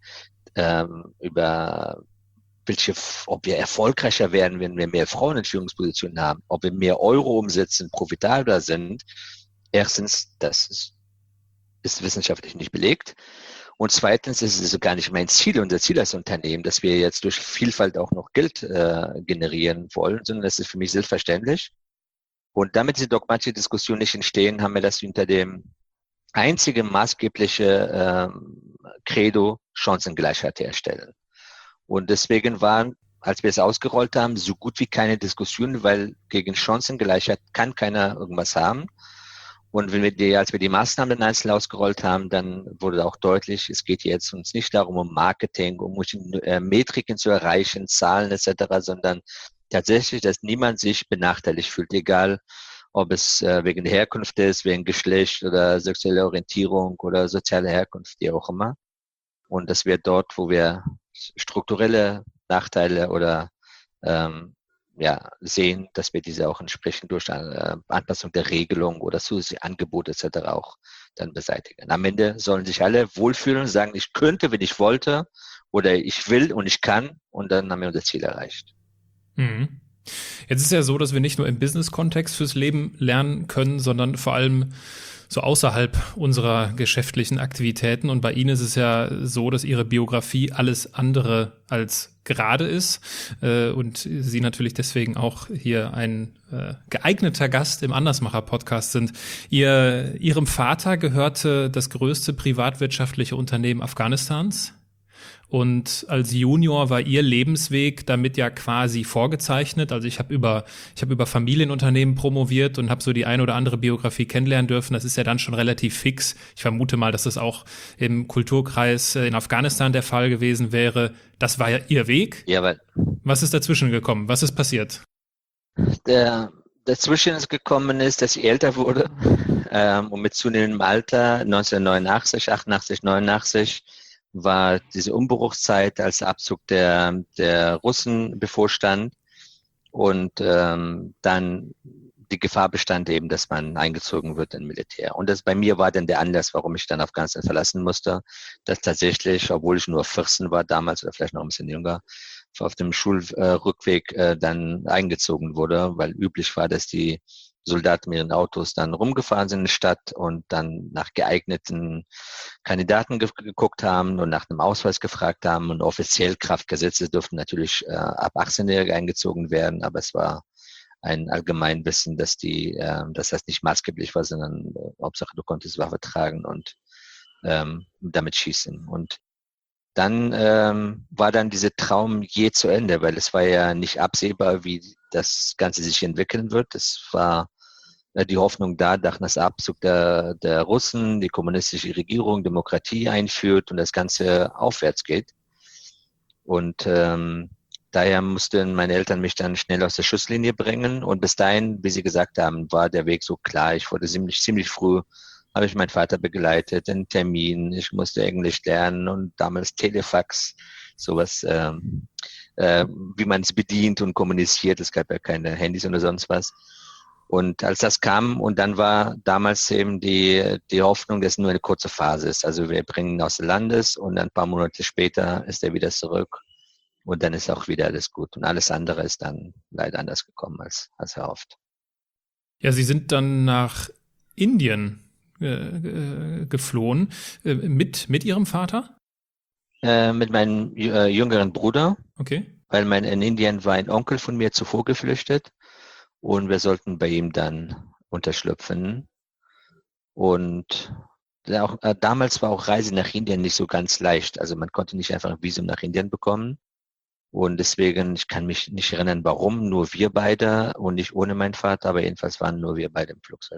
ob wir erfolgreicher werden, wenn wir mehr Frauen in Führungspositionen haben, ob wir mehr Euro umsetzen, profitabler sind. Erstens, das ist wissenschaftlich nicht belegt. Und zweitens ist es gar nicht mein Ziel, unser Ziel als Unternehmen, dass wir jetzt durch Vielfalt auch noch Geld generieren wollen, sondern das ist für mich selbstverständlich. Und damit diese dogmatische Diskussion nicht entstehen, haben wir das unter dem einzigen maßgebliche Credo Chancengleichheit herstellen. Und deswegen waren, als wir es ausgerollt haben, so gut wie keine Diskussion, weil gegen Chancengleichheit kann keiner irgendwas haben. Und als wir die Maßnahmen dann einzeln ausgerollt haben, dann wurde auch deutlich, es geht jetzt uns nicht darum, um Marketing, um Metriken zu erreichen, Zahlen etc., sondern tatsächlich, dass niemand sich benachteiligt fühlt, egal ob es wegen der Herkunft ist, wegen Geschlecht oder sexueller Orientierung oder sozialer Herkunft, wie auch immer. Und dass wir dort, wo wir strukturelle Nachteile oder sehen, dass wir diese auch entsprechend durch Anpassung der Regelung oder zusätzliche Angebote etc. auch dann beseitigen. Am Ende sollen sich alle wohlfühlen und sagen, ich könnte, wenn ich wollte, oder ich will und ich kann, und dann haben wir unser Ziel erreicht. Mhm. Jetzt ist ja so, dass wir nicht nur im Business-Kontext fürs Leben lernen können, sondern vor allem so außerhalb unserer geschäftlichen Aktivitäten. Und bei Ihnen ist es ja so, dass Ihre Biografie alles andere als gerade ist und Sie natürlich deswegen auch hier ein geeigneter Gast im Andersmacher-Podcast sind. Ihrem Vater gehörte das größte privatwirtschaftliche Unternehmen Afghanistans. Und als Junior war ihr Lebensweg damit ja quasi vorgezeichnet. Also ich habe über Familienunternehmen promoviert und habe so die ein oder andere Biografie kennenlernen dürfen. Das ist ja dann schon relativ fix. Ich vermute mal, dass das auch im Kulturkreis in Afghanistan der Fall gewesen wäre. Das war ja ihr Weg. Ja, aber was ist dazwischen gekommen? Was ist passiert? Dazwischen ist gekommen ist, dass ich älter wurde und mit zunehmendem Alter 1989, 88, 89 war diese Umbruchszeit, als der Abzug der Russen bevorstand und dann die Gefahr bestand eben, dass man eingezogen wird in Militär. Und das bei mir war dann der Anlass, warum ich dann Afghanistan verlassen musste, dass tatsächlich, obwohl ich nur 14 war damals oder vielleicht noch ein bisschen jünger, auf dem Schulrückweg dann eingezogen wurde, weil üblich war, dass die Soldaten mit ihren Autos dann rumgefahren sind in die Stadt und dann nach geeigneten Kandidaten geguckt haben und nach einem Ausweis gefragt haben. Und offiziell Kraftgesetze durften natürlich ab 18-Jährige eingezogen werden, aber es war ein Allgemeinwissen, dass das nicht maßgeblich war, sondern Hauptsache du konntest Waffe tragen und damit schießen. Und dann war dann dieser Traum je zu Ende, weil es war ja nicht absehbar, wie das Ganze sich entwickeln wird. Es war die Hoffnung da, nach dem Abzug der Russen, die kommunistische Regierung Demokratie einführt und das Ganze aufwärts geht. Und daher mussten meine Eltern mich dann schnell aus der Schusslinie bringen. Und bis dahin, wie Sie gesagt haben, war der Weg so klar. Ich wurde ziemlich früh, habe ich meinen Vater begleitet, einen Termin. Ich musste Englisch lernen und damals Telefax, sowas, wie man es bedient und kommuniziert. Es gab ja keine Handys oder sonst was. Und als das kam, und dann war damals eben die Hoffnung, dass es nur eine kurze Phase ist. Also wir bringen ihn aus dem Landes und dann ein paar Monate später ist er wieder zurück. Und dann ist auch wieder alles gut. Und alles andere ist dann leider anders gekommen als erhofft. Ja, Sie sind dann nach Indien geflohen. Mit Ihrem Vater? Mit meinem jüngeren Bruder. Okay. Weil in Indien war ein Onkel von mir zuvor geflüchtet. Und wir sollten bei ihm dann unterschlüpfen. Und damals war auch Reise nach Indien nicht so ganz leicht. Also man konnte nicht einfach ein Visum nach Indien bekommen. Und deswegen, ich kann mich nicht erinnern, warum, nur wir beide und nicht ohne meinen Vater, aber jedenfalls waren nur wir beide im Flugzeug.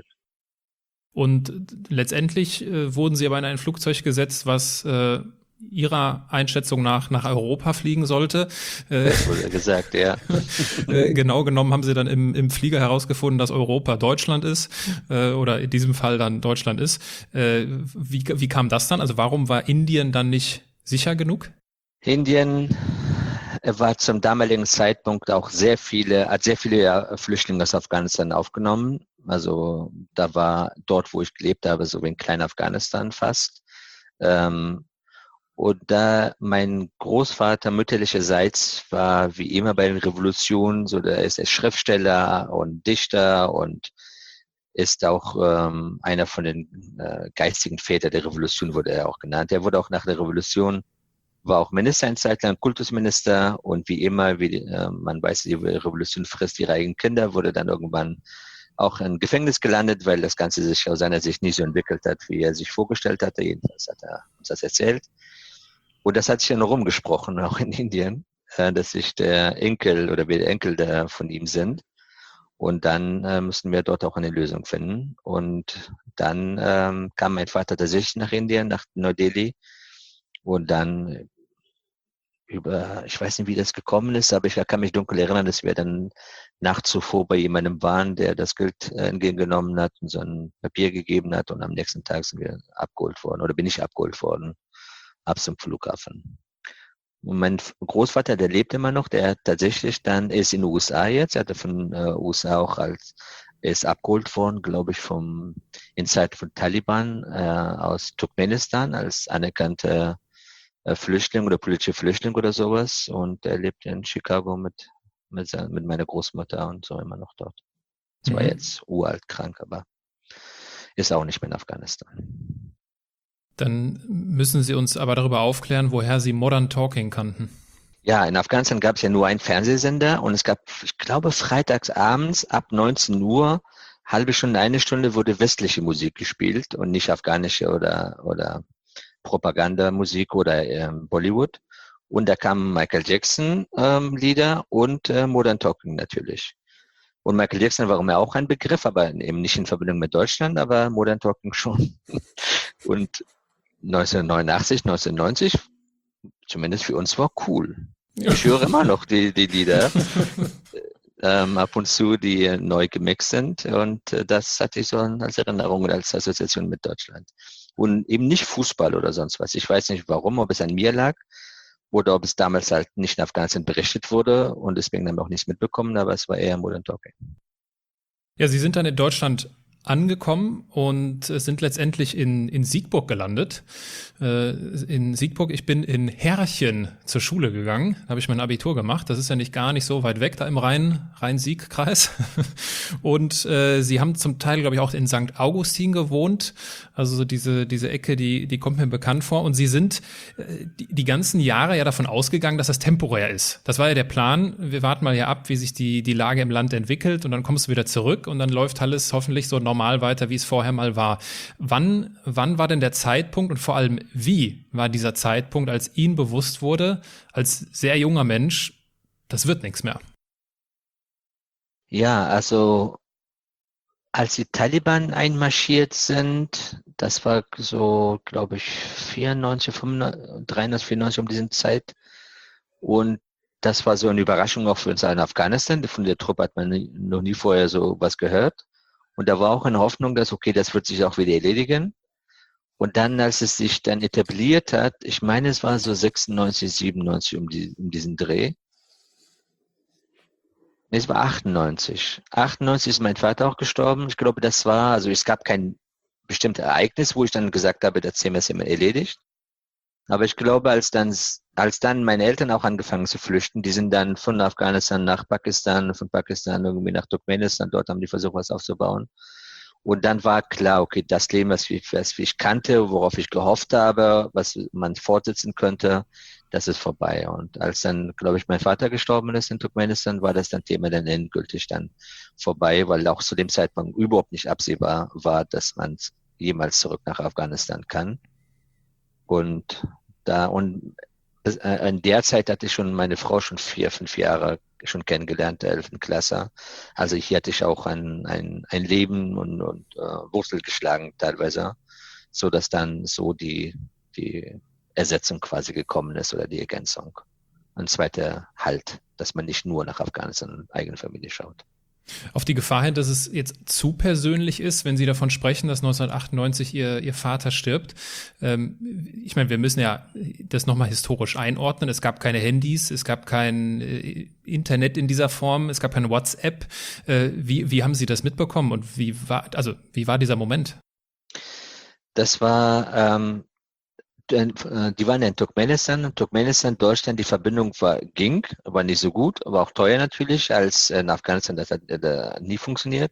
Und letztendlich wurden Sie aber in ein Flugzeug gesetzt, was Ihrer Einschätzung nach Europa fliegen sollte. Das wurde gesagt, ja. Genau genommen haben Sie dann im Flieger herausgefunden, dass Europa Deutschland ist oder in diesem Fall dann Deutschland ist. Wie kam das dann? Also warum war Indien dann nicht sicher genug? Indien war zum damaligen Zeitpunkt auch hat sehr viele Flüchtlinge aus Afghanistan aufgenommen. Also da war dort, wo ich gelebt habe, so wie ein kleiner Afghanistan fast. Und da mein Großvater mütterlicherseits war wie immer bei den Revolutionen, so der ist Schriftsteller und Dichter und ist auch einer von den geistigen Vätern der Revolution, wurde er auch genannt. Er wurde auch nach der Revolution, war auch Minister eine Zeit lang, Kultusminister und wie immer, man weiß, die Revolution frisst ihre eigenen Kinder, wurde dann irgendwann auch im Gefängnis gelandet, weil das Ganze sich aus seiner Sicht nicht so entwickelt hat, wie er sich vorgestellt hatte. Jedenfalls hat er uns das erzählt. Und das hat sich ja noch rumgesprochen, auch in Indien, dass ich der Enkel oder wir der Enkel von ihm sind. Und dann mussten wir dort auch eine Lösung finden. Und dann kam mein Vater tatsächlich nach Indien, nach Neu-Delhi. Und dann ich weiß nicht, wie das gekommen ist, aber ich kann mich dunkel erinnern, dass wir dann nachts zuvor bei jemandem waren, der das Geld entgegengenommen hat und so ein Papier gegeben hat. Und am nächsten Tag sind wir abgeholt worden oder bin ich abgeholt worden, ab zum Flughafen. Und mein Großvater, der lebt immer noch, der hat tatsächlich dann, ist in den USA jetzt, er hatte von USA auch er ist abgeholt worden, glaube ich, in Zeit von Taliban aus Turkmenistan als anerkannter Flüchtling oder politischer Flüchtling oder sowas. Und er lebt in Chicago mit meiner Großmutter und so immer noch dort. Zwar jetzt uralt krank, aber ist auch nicht mehr in Afghanistan. Dann müssen Sie uns aber darüber aufklären, woher Sie Modern Talking kannten. Ja, in Afghanistan gab es ja nur einen Fernsehsender und es gab, ich glaube, freitags abends ab 19 Uhr, halbe Stunde, eine Stunde wurde westliche Musik gespielt und nicht afghanische oder Propagandamusik oder Bollywood. Und da kamen Michael Jackson Lieder und Modern Talking natürlich. Und Michael Jackson war mir auch ein Begriff, aber eben nicht in Verbindung mit Deutschland, aber Modern Talking schon. Und 1989, 1990, zumindest für uns war cool. Ich höre immer noch die Lieder, ab und zu, die neu gemixt sind. Und das hatte ich so als Erinnerung und als Assoziation mit Deutschland. Und eben nicht Fußball oder sonst was. Ich weiß nicht warum, ob es an mir lag oder ob es damals halt nicht in Afghanistan berichtet wurde und deswegen haben wir auch nichts mitbekommen, aber es war eher Modern Talking. Ja, Sie sind dann in Deutschland angekommen und sind letztendlich in Siegburg gelandet. In Siegburg, ich bin in Herrchen zur Schule gegangen, da habe ich mein Abitur gemacht. Das ist ja nicht gar nicht so weit weg, da im Rhein-Sieg-Kreis. Und Sie haben zum Teil, glaube ich, auch in St. Augustin gewohnt. Also so diese Ecke, die kommt mir bekannt vor. Und Sie sind die ganzen Jahre ja davon ausgegangen, dass das temporär ist. Das war ja der Plan. Wir warten mal hier ab, wie sich die Lage im Land entwickelt und dann kommst du wieder zurück und dann läuft alles hoffentlich so normal weiter, wie es vorher mal war. Wann war denn der Zeitpunkt und vor allem wie war dieser Zeitpunkt, als Ihnen bewusst wurde, als sehr junger Mensch, das wird nichts mehr? Ja, also als die Taliban einmarschiert sind, das war so, glaube ich, 94, 95, 93, 94 um diesen Zeit. Und das war so eine Überraschung auch für uns in Afghanistan. Von der Truppe hat man noch nie vorher so was gehört. Und da war auch eine Hoffnung, dass, okay, das wird sich auch wieder erledigen. Und dann, als es sich dann etabliert hat, ich meine, es war so 96, 97 um diesen Dreh. Nee, es war 98. 98 ist mein Vater auch gestorben. Ich glaube, also es gab kein bestimmtes Ereignis, wo ich dann gesagt habe, das Thema ist immer erledigt. Aber ich glaube, als dann meine Eltern auch angefangen zu flüchten, die sind dann von Afghanistan nach Pakistan, von Pakistan irgendwie nach Turkmenistan, dort haben die versucht, was aufzubauen. Und dann war klar, okay, das Leben, was ich kannte, worauf ich gehofft habe, was man fortsetzen könnte, das ist vorbei. Und als dann, glaube ich, mein Vater gestorben ist in Turkmenistan, war das dann Thema dann endgültig dann vorbei, weil auch zu dem Zeitpunkt überhaupt nicht absehbar war, dass man jemals zurück nach Afghanistan kann. Und in der Zeit hatte ich schon meine Frau schon 4, 5 Jahre schon kennengelernt, der 11. Klasse. Also hier hatte ich auch ein Leben und Wurzel geschlagen teilweise, so dass dann so die Ersetzung quasi gekommen ist oder die Ergänzung. Ein zweiter Halt, dass man nicht nur nach Afghanistan und eigene Familie schaut. Auf die Gefahr hin, dass es jetzt zu persönlich ist, wenn Sie davon sprechen, dass 1998 Ihr Vater stirbt. Ich meine, wir müssen ja das nochmal historisch einordnen. Es gab keine Handys, es gab kein Internet in dieser Form, es gab keine WhatsApp. Wie haben Sie das mitbekommen und wie war dieser Moment? Das war die waren in Turkmenistan, Deutschland, die Verbindung ging, aber nicht so gut, aber auch teuer natürlich, als in Afghanistan, das hat nie funktioniert.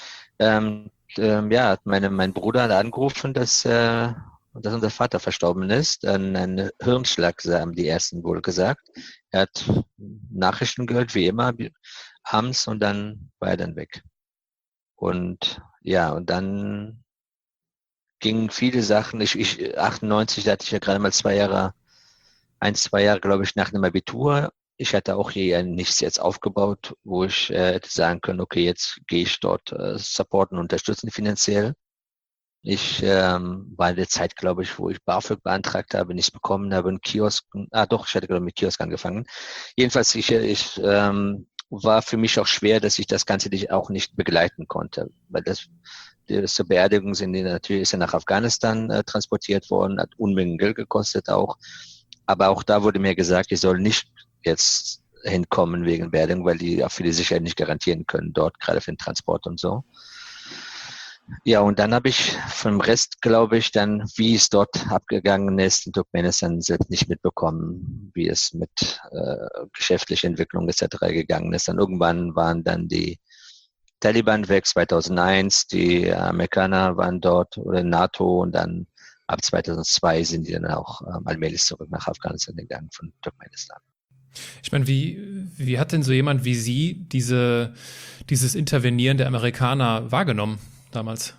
Hat mein Bruder hat angerufen, dass unser Vater verstorben ist, ein Hirnschlag, haben die Ersten wohl gesagt. Er hat Nachrichten gehört, wie immer, abends und dann war er dann weg. Und dann gingen viele Sachen. 98, da hatte ich ja gerade mal 2 Jahre, 2 Jahre, glaube ich, nach dem Abitur. Ich hatte auch hier nichts jetzt aufgebaut, wo ich hätte sagen können, okay, jetzt gehe ich dort supporten, unterstützen finanziell. Ich war in der Zeit, glaube ich, wo ich BAföG beantragt habe, nichts bekommen habe, einen Kiosk. Ich hatte, glaube ich, mit Kiosk angefangen. Jedenfalls, ich war für mich auch schwer, dass ich das Ganze auch nicht begleiten konnte, weil zur Beerdigung ist er nach Afghanistan transportiert worden, hat Unmengen Geld gekostet auch. Aber auch da wurde mir gesagt, ich soll nicht jetzt hinkommen wegen Beerdigung, weil die auch für die Sicherheit nicht garantieren können dort, gerade für den Transport und so. Ja, und dann habe ich vom Rest, glaube ich, dann, wie es dort abgegangen ist, in Turkmenistan selbst nicht mitbekommen, wie es mit geschäftlicher Entwicklung etc. gegangen ist. Dann irgendwann waren dann die Taliban weg, 2001, die Amerikaner waren dort oder NATO und dann ab 2002 sind die dann auch allmählich zurück nach Afghanistan gegangen von Turkmenistan. Ich meine, wie hat denn so jemand wie Sie dieses Intervenieren der Amerikaner wahrgenommen damals?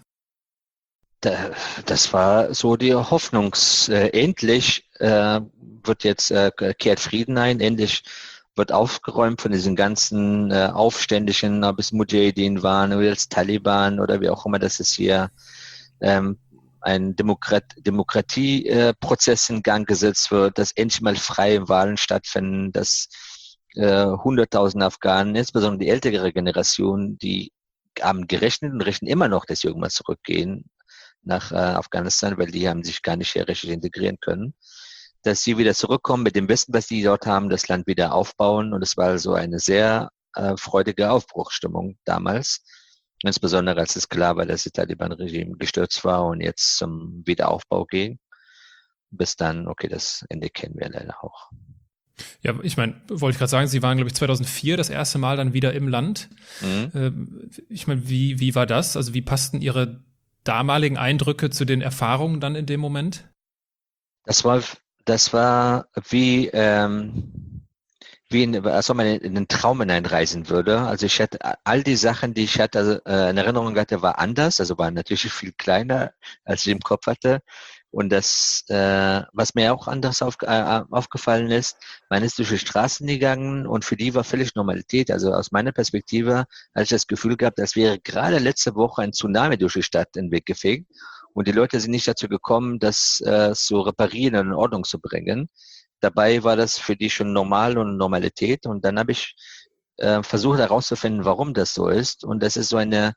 Das war so die Hoffnung. Endlich wird jetzt kehrt Frieden ein, endlich wird aufgeräumt von diesen ganzen Aufständischen, ob es Mujahideen waren oder jetzt Taliban oder wie auch immer, dass es hier ein Demokratieprozess in Gang gesetzt wird, dass endlich mal freie Wahlen stattfinden, dass Hunderttausende Afghanen, insbesondere die ältere Generation, die haben gerechnet und rechnen immer noch, dass sie irgendwann zurückgehen nach Afghanistan, weil die haben sich gar nicht hier richtig integrieren können, dass sie wieder zurückkommen mit dem Besten, was sie dort haben, das Land wieder aufbauen. Und es war also eine sehr freudige Aufbruchsstimmung damals, insbesondere als es klar war, dass das Taliban-Regime gestürzt war und jetzt zum Wiederaufbau ging. Bis dann, okay, das Ende kennen wir leider auch. Ja, ich meine, wollte ich gerade sagen, Sie waren, glaube ich, 2004 das erste Mal dann wieder im Land. Ich meine, wie war das? Also wie passten Ihre damaligen Eindrücke zu den Erfahrungen dann in dem Moment? Das war wie, als ob man in einen Traum hineinreisen würde. Also ich hatte all die Sachen, die ich hatte, in Erinnerung hatte, war anders. Also war natürlich viel kleiner, als ich im Kopf hatte. Und das, was mir auch anders aufgefallen ist, man ist durch die Straßen gegangen und für die war völlig Normalität. Also aus meiner Perspektive hatte ich das Gefühl gehabt, als wäre gerade letzte Woche ein Tsunami durch die Stadt den Weg gefegt. Und die Leute sind nicht dazu gekommen, das zu reparieren und in Ordnung zu bringen. Dabei war das für die schon normal und Normalität. Und dann habe ich versucht herauszufinden, warum das so ist. Und das ist so eine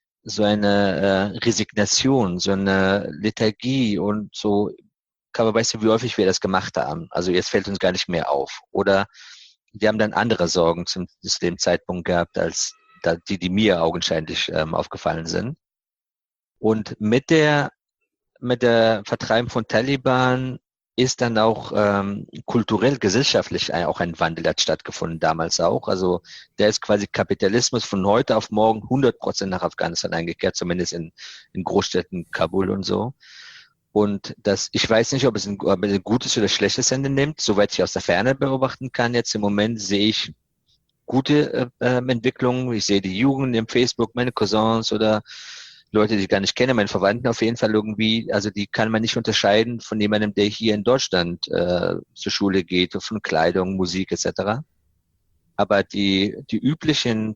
Resignation, so eine Lethargie und so, weißt du, wie häufig wir das gemacht haben. Also jetzt fällt uns gar nicht mehr auf. Oder wir haben dann andere Sorgen zu dem Zeitpunkt gehabt, als die mir augenscheinlich aufgefallen sind. Und mit der Vertreibung von Taliban ist dann auch kulturell, gesellschaftlich auch ein Wandel hat stattgefunden, damals auch. Also der ist quasi Kapitalismus von heute auf morgen 100% nach Afghanistan eingekehrt, zumindest in Großstädten, Kabul und so. Und ich weiß nicht, ob es ein gutes oder schlechtes Ende nimmt, soweit ich aus der Ferne beobachten kann. Jetzt im Moment sehe ich gute Entwicklungen. Ich sehe die Jugend im Facebook, meine Cousins oder Leute, die ich gar nicht kenne, meine Verwandten auf jeden Fall irgendwie, also die kann man nicht unterscheiden von jemandem, der hier in Deutschland zur Schule geht, von Kleidung, Musik etc. Aber die üblichen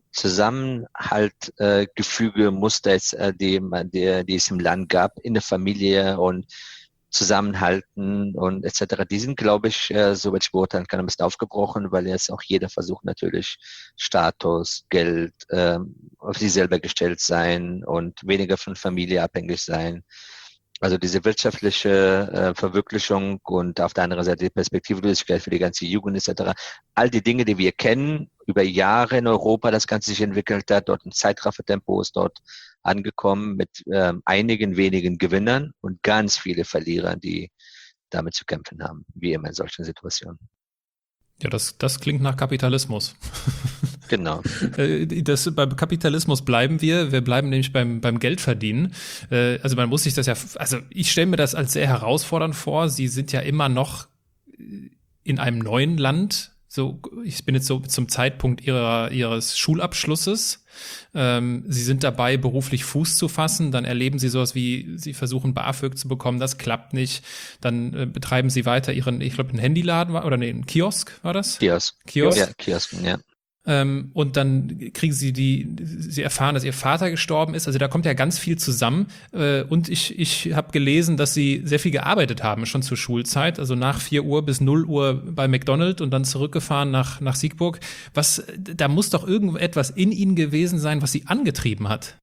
Zusammenhaltgefüge, Muster, die es im Land gab, in der Familie und Zusammenhalten und etc., die sind, glaube ich, soweit ich beurteilen kann, ein bisschen aufgebrochen, weil jetzt auch jeder versucht natürlich Status, Geld, auf sich selber gestellt sein und weniger von Familie abhängig sein. Also diese wirtschaftliche Verwirklichung und auf der anderen Seite die Perspektivlosigkeit für die ganze Jugend etc. All die Dinge, die wir kennen, über Jahre in Europa das Ganze sich entwickelt hat, dort ein Zeitraffertempo ist dort angekommen mit einigen wenigen Gewinnern und ganz viele Verlierern, die damit zu kämpfen haben, wie immer in solchen Situationen. Ja, das klingt nach Kapitalismus. Genau. Beim Kapitalismus bleiben wir. Wir bleiben nämlich beim Geldverdienen. Also man muss sich das also ich stelle mir das als sehr herausfordernd vor. Sie sind ja immer noch in einem neuen Land. So, ich bin jetzt so zum Zeitpunkt ihres Schulabschlusses. Sie sind dabei, beruflich Fuß zu fassen. Dann erleben Sie sowas wie, Sie versuchen BAföG zu bekommen. Das klappt nicht. Dann betreiben Sie weiter ich glaube, einen Handyladen einen Kiosk war das? Kiosk. Ja, Kiosk, ja. Und dann kriegen Sie erfahren, dass Ihr Vater gestorben ist. Also da kommt ja ganz viel zusammen. Und ich habe gelesen, dass Sie sehr viel gearbeitet haben, schon zur Schulzeit. Also nach 4 Uhr bis 0 Uhr bei McDonald's und dann zurückgefahren nach Siegburg. Da muss doch irgendetwas in Ihnen gewesen sein, was Sie angetrieben hat.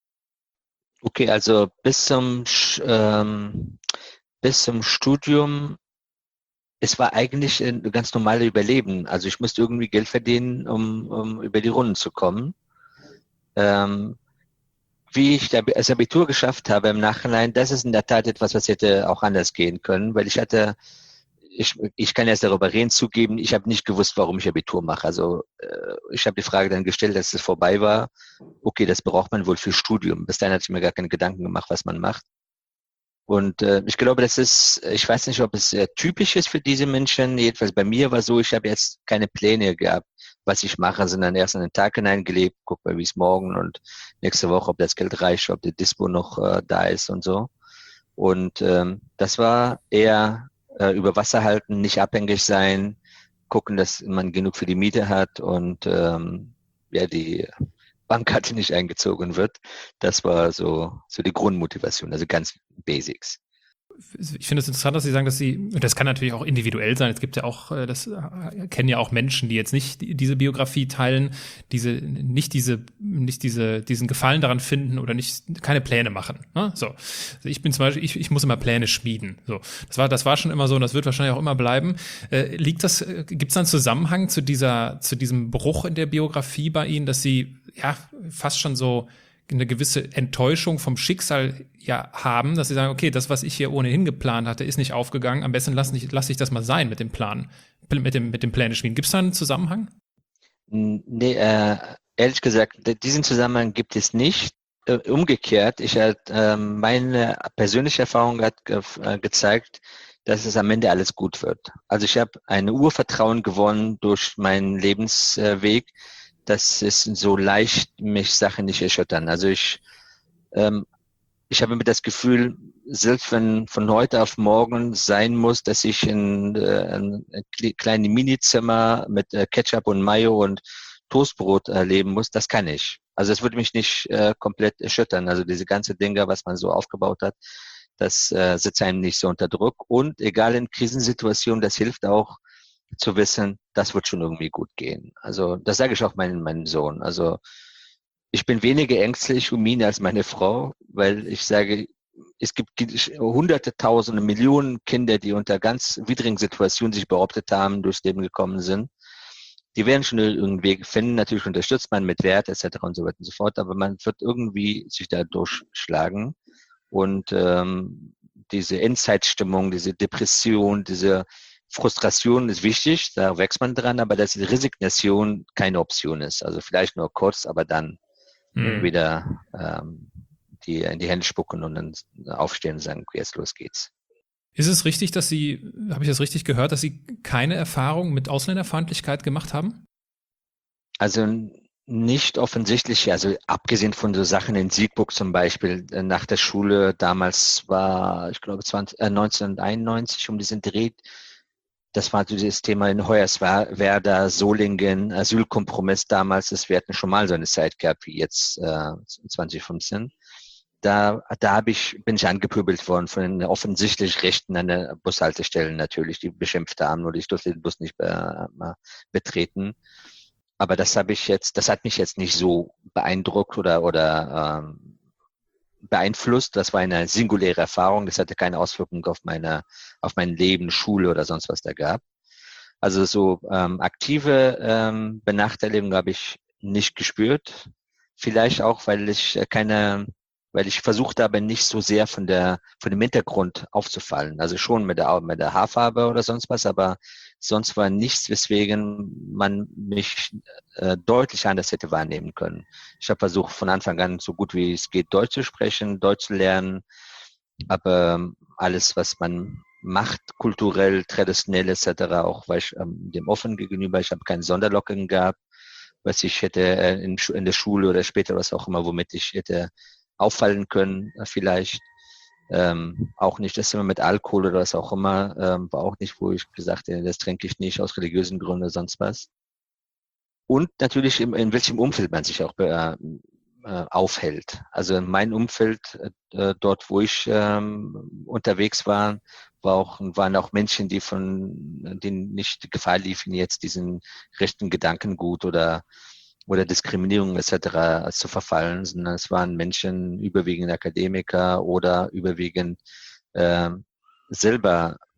Okay, also bis zum Studium es war eigentlich ein ganz normales Überleben. Also ich musste irgendwie Geld verdienen, um über die Runden zu kommen. Ähm, Wie ich das Abitur geschafft habe im Nachhinein, das ist in der Tat etwas, was hätte auch anders gehen können, weil ich kann jetzt darüber reden, zugeben, ich habe nicht gewusst, warum ich Abitur mache. Also ich habe die Frage dann gestellt, dass es vorbei war. Okay, das braucht man wohl für Studium. Bis dahin hatte ich mir gar keine Gedanken gemacht, was man macht. Und ich glaube, ich weiß nicht, ob es typisch ist für diese Menschen. Jedenfalls bei mir war so, ich habe jetzt keine Pläne gehabt, was ich mache, sondern erst in den Tag hineingelebt, guck mal, wie es morgen und nächste Woche, ob das Geld reicht, ob der Dispo noch da ist und so. Und das war eher über Wasser halten, nicht abhängig sein, gucken, dass man genug für die Miete hat und ja, die Bankkarte nicht eingezogen wird. Das war so die Grundmotivation, also ganz Basics. Ich finde es interessant, dass Sie sagen, das kann natürlich auch individuell sein. Es gibt ja auch, kennen ja auch Menschen, die jetzt nicht diese Biografie teilen, diesen Gefallen daran finden oder keine Pläne machen. Ne? So. Also ich bin zum Beispiel, ich muss immer Pläne schmieden. So. Das war schon immer so und das wird wahrscheinlich auch immer bleiben. Gibt es da einen Zusammenhang zu diesem Bruch in der Biografie bei Ihnen, dass Sie ja fast schon so eine gewisse Enttäuschung vom Schicksal ja haben, dass sie sagen, okay, das, was ich hier ohnehin geplant hatte, ist nicht aufgegangen. Am besten lasse ich das mal sein mit dem Plan, mit dem Pläne schmieden. Gibt es da einen Zusammenhang? Nee, ehrlich gesagt, diesen Zusammenhang gibt es nicht. Umgekehrt, meine persönliche Erfahrung hat gezeigt, dass es am Ende alles gut wird. Also ich habe ein Urvertrauen gewonnen durch meinen Lebensweg. Das ist so leicht, mich Sachen nicht erschüttern. Also ich habe immer das Gefühl, selbst wenn von heute auf morgen sein muss, dass ich in ein kleines Minizimmer mit Ketchup und Mayo und Toastbrot leben muss, das kann ich. Also es würde mich nicht komplett erschüttern. Also diese ganze Dinge, was man so aufgebaut hat, das setzt einem nicht so unter Druck. Und egal in Krisensituationen, das hilft auch, zu wissen, das wird schon irgendwie gut gehen. Also das sage ich auch meinem Sohn. Also ich bin weniger ängstlich um ihn als meine Frau, weil ich sage, es gibt hunderte, tausende, Millionen Kinder, die unter ganz widrigen Situationen sich behauptet haben, durchs Leben gekommen sind. Die werden schon irgendeinen Weg finden. Natürlich unterstützt man mit Wert etc. und so weiter und so fort, aber man wird irgendwie sich da durchschlagen. Und diese Endzeitstimmung, diese Depression, diese Frustration ist wichtig, da wächst man dran, aber dass die Resignation keine Option ist. Also vielleicht nur kurz, aber dann wieder die in die Hände spucken und dann aufstehen und sagen, okay, jetzt los geht's. Ist es richtig, habe ich das richtig gehört, dass Sie keine Erfahrung mit Ausländerfeindlichkeit gemacht haben? Also nicht offensichtlich, also abgesehen von so Sachen in Siegburg zum Beispiel, nach der Schule damals war, ich glaube 1991 um diesen Dreh. Das war dieses Thema in Hoyerswerda, Solingen, Asylkompromiss damals. Wir hatten schon mal so eine Zeit gehabt wie jetzt 2015. Da bin ich angepöbelt worden von den offensichtlich Rechten an der Bushaltestellen natürlich, die beschimpft haben oder ich durfte den Bus nicht betreten. Aber das hat mich jetzt nicht so beeindruckt oder beeinflusst. Das war eine singuläre Erfahrung. Das hatte keine Auswirkung auf mein Leben, Schule oder sonst was da gab. Also so aktive Benachteiligung habe ich nicht gespürt. Vielleicht auch, weil ich versucht habe, nicht so sehr von dem Hintergrund aufzufallen. Also schon mit der Haarfarbe oder sonst was, aber sonst war nichts, weswegen man mich deutlich anders hätte wahrnehmen können. Ich habe versucht, von Anfang an so gut wie es geht, Deutsch zu sprechen, Deutsch zu lernen, aber alles, was man macht, kulturell, traditionell etc., auch weil ich dem offen gegenüber, ich habe keine Sonderlocken gehabt, was ich hätte in der Schule oder später, was auch immer, womit ich hätte auffallen können, vielleicht. Auch nicht das immer mit Alkohol oder was auch immer, war auch nicht, wo ich gesagt hätte, das trinke ich nicht aus religiösen Gründen oder sonst was. Und natürlich in welchem Umfeld man sich auch aufhält. Also in meinem Umfeld, dort wo ich unterwegs war, waren auch Menschen, denen nicht Gefahr liefen, jetzt diesen rechten Gedankengut oder Diskriminierung etc. zu verfallen, sondern es waren Menschen, überwiegend Akademiker oder überwiegend selber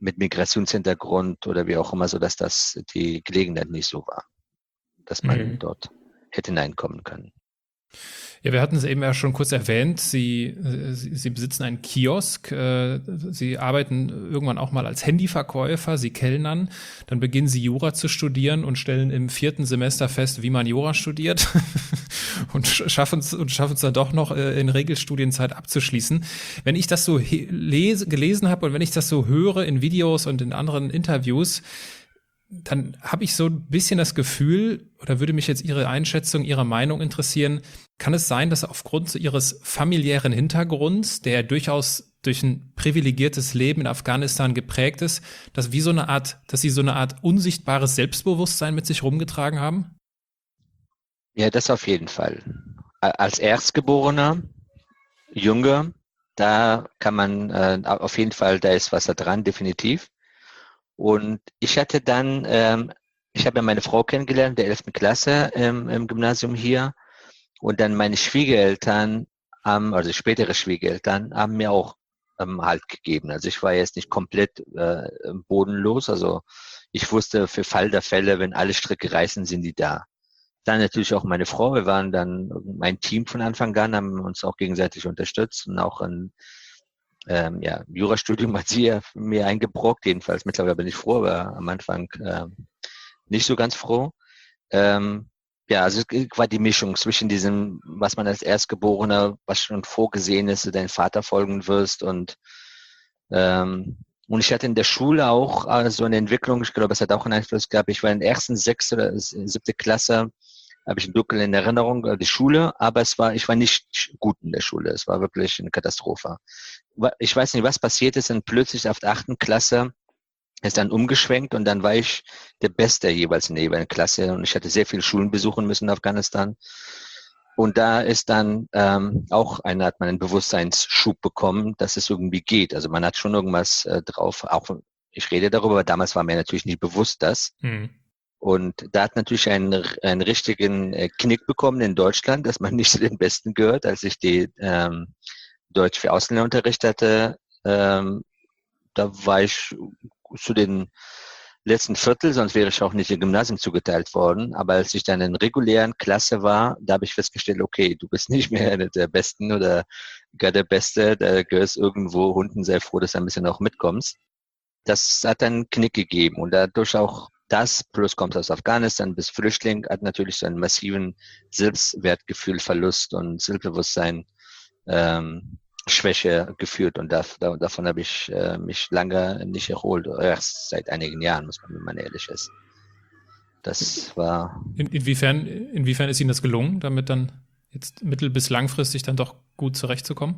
mit Migrationshintergrund oder wie auch immer, so dass das die Gelegenheit nicht so war, dass man dort hätte hineinkommen können. Ja, wir hatten es eben ja schon kurz erwähnt. Sie besitzen einen Kiosk. Sie arbeiten irgendwann auch mal als Handyverkäufer. Sie kellnern. Dann beginnen Sie Jura zu studieren und stellen im 4. Semester fest, wie man Jura studiert und schaffen es dann doch noch in Regelstudienzeit abzuschließen. Wenn ich das so gelesen habe und wenn ich das so höre in Videos und in anderen Interviews, dann habe ich so ein bisschen das Gefühl, oder würde mich jetzt Ihre Einschätzung, Ihre Meinung interessieren, kann es sein, dass aufgrund Ihres familiären Hintergrunds, der durchaus durch ein privilegiertes Leben in Afghanistan geprägt ist, dass Sie so eine Art unsichtbares Selbstbewusstsein mit sich rumgetragen haben? Ja, das auf jeden Fall. Als Erstgeborener, Jünger, da kann man auf jeden Fall, da ist was da dran, definitiv. Und ich hatte dann, ich habe ja meine Frau kennengelernt, der 11. Klasse im Gymnasium hier. Und dann meine Schwiegereltern, also spätere Schwiegereltern, haben mir auch Halt gegeben. Also ich war jetzt nicht komplett bodenlos. Also ich wusste für Fall der Fälle, wenn alle Stricke reißen, sind die da. Dann natürlich auch meine Frau. Wir waren dann mein Team von Anfang an, haben uns auch gegenseitig unterstützt und auch Jurastudium hat sie ja mir eingebrockt, jedenfalls mittlerweile bin ich froh, aber am Anfang nicht so ganz froh. Also es war die Mischung zwischen diesem, was man als Erstgeborener, was schon vorgesehen ist, du deinen Vater folgen wirst und ich hatte in der Schule auch so eine Entwicklung, ich glaube, es hat auch einen Einfluss gehabt. Ich war in der ersten 6. oder 7. Klasse, habe ich dunkel in Erinnerung, die Schule, aber ich war nicht gut in der Schule. Es war wirklich eine Katastrophe. Ich weiß nicht, was passiert ist, und plötzlich auf der 8. Klasse ist dann umgeschwenkt und dann war ich der Beste jeweils in der jeweiligen Klasse und ich hatte sehr viele Schulen besuchen müssen in Afghanistan. Und da ist dann hat man einen Bewusstseinsschub bekommen, dass es irgendwie geht. Also man hat schon irgendwas drauf, auch ich rede darüber, aber damals war mir natürlich nicht bewusst das. Und da hat natürlich einen richtigen Knick bekommen in Deutschland, dass man nicht zu den Besten gehört. Als ich die Deutsch für Ausländer unterrichtete, da war ich zu den letzten Viertel, sonst wäre ich auch nicht im Gymnasium zugeteilt worden. Aber als ich dann in regulären Klasse war, da habe ich festgestellt, okay, du bist nicht mehr einer der Besten oder gar der Beste, da gehörst irgendwo unten, sei froh, dass du ein bisschen auch mitkommst. Das hat einen Knick gegeben und dadurch auch das, plus kommt aus Afghanistan, bis Flüchtling, hat natürlich so einen massiven Selbstwertgefühlverlust und Selbstbewusstsein Schwäche geführt und davon habe ich mich lange nicht erholt, erst seit einigen Jahren, muss man, wenn man ehrlich ist. Das war... Inwiefern ist Ihnen das gelungen, damit dann jetzt mittel- bis langfristig dann doch gut zurechtzukommen?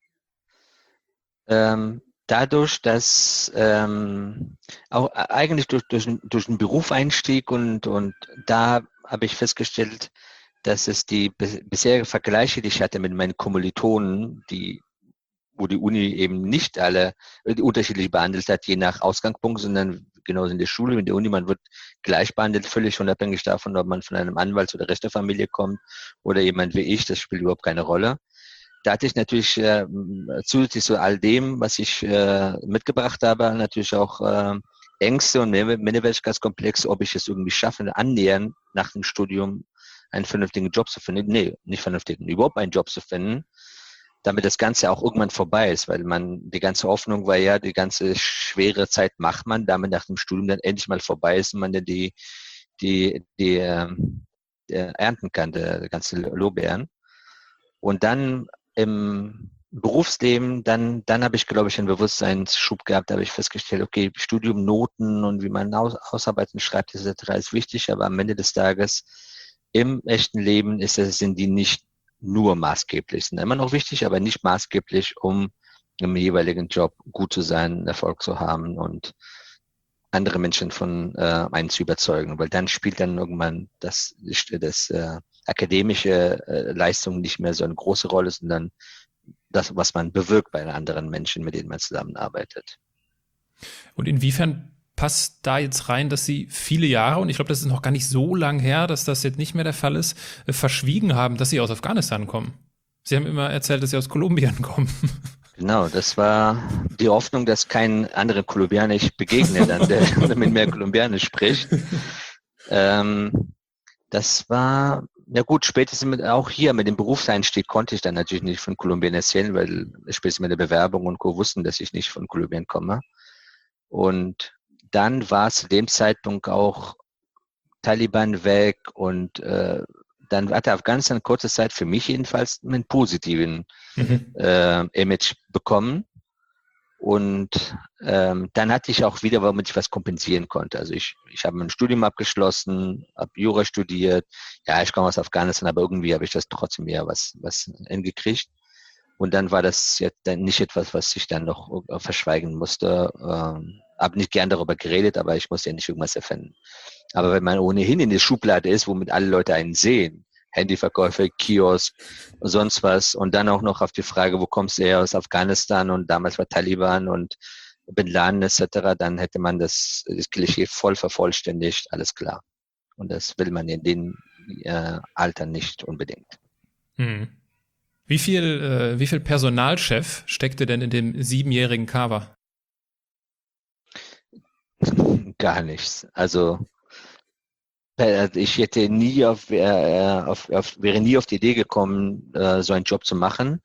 Dadurch, dass auch eigentlich durch einen Berufseinstieg und da habe ich festgestellt, dass es die bisherigen Vergleiche, die ich hatte mit meinen Kommilitonen, wo die Uni eben nicht alle unterschiedlich behandelt hat, je nach Ausgangspunkt, sondern genauso in der Schule, in der Uni, man wird gleich behandelt, völlig unabhängig davon, ob man von einem Anwalts- oder Richterfamilie kommt oder jemand wie ich, das spielt überhaupt keine Rolle. Da hatte ich natürlich zusätzlich zu all dem, was ich mitgebracht habe, natürlich auch Ängste und Minderwertigkeitskomplexe, ob ich es irgendwie schaffe, annähernd nach dem Studium einen vernünftigen Job zu finden. Nee, nicht vernünftigen, überhaupt einen Job zu finden, damit das Ganze auch irgendwann vorbei ist, weil die ganze Hoffnung war ja, die ganze schwere Zeit macht man, damit nach dem Studium dann endlich mal vorbei ist und man dann die ernten kann, der ganze Lorbeeren. Und dann im Berufsleben, dann habe ich, glaube ich, einen Bewusstseinsschub gehabt, da habe ich festgestellt, okay, Studium, Noten und wie man Ausarbeiten schreibt, etc. ist wichtig, aber am Ende des Tages im echten Leben sind die nicht nur maßgeblich, sind immer noch wichtig, aber nicht maßgeblich, um im jeweiligen Job gut zu sein, Erfolg zu haben und andere Menschen von einen zu überzeugen, weil dann spielt dann irgendwann das akademische Leistung nicht mehr so eine große Rolle, sondern das, was man bewirkt bei anderen Menschen, mit denen man zusammenarbeitet. Und inwiefern passt da jetzt rein, dass Sie viele Jahre, und ich glaube, das ist noch gar nicht so lang her, dass das jetzt nicht mehr der Fall ist, verschwiegen haben, dass Sie aus Afghanistan kommen? Sie haben immer erzählt, dass Sie aus Kolumbien kommen. Genau, das war die Hoffnung, dass kein anderer Kolumbianer ich begegne, dann, der mit mir Kolumbianisch spricht. Das war, ja gut, spätestens auch hier mit dem Berufseinstieg konnte ich dann natürlich nicht von Kolumbien erzählen, weil spätestens mit der Bewerbung und Co. wussten, dass ich nicht von Kolumbien komme. Und dann war es zu dem Zeitpunkt auch Taliban weg und dann hatte Afghanistan kurze Zeit für mich jedenfalls einen positiven Image bekommen. Und dann hatte ich auch wieder, womit ich was kompensieren konnte. Also ich habe mein Studium abgeschlossen, habe Jura studiert. Ja, ich komme aus Afghanistan, aber irgendwie habe ich das trotzdem eher was hingekriegt. Und dann war das jetzt dann nicht etwas, was ich dann noch verschweigen musste. Habe nicht gern darüber geredet, aber ich musste ja nicht irgendwas erfinden. Aber wenn man ohnehin in der Schublade ist, womit alle Leute einen sehen, Handyverkäufe, Kiosk, sonst was, und dann auch noch auf die Frage, wo kommst du her, aus Afghanistan, und damals war Taliban und Bin Laden etc., dann hätte man das Klischee voll vervollständigt, alles klar. Und das will man in dem Alter nicht unbedingt. Hm. Wie viel Personalchef steckte denn in dem 7-jährigen Kawa? Gar nichts. Also ich hätte nie wäre nie auf die Idee gekommen, so einen Job zu machen.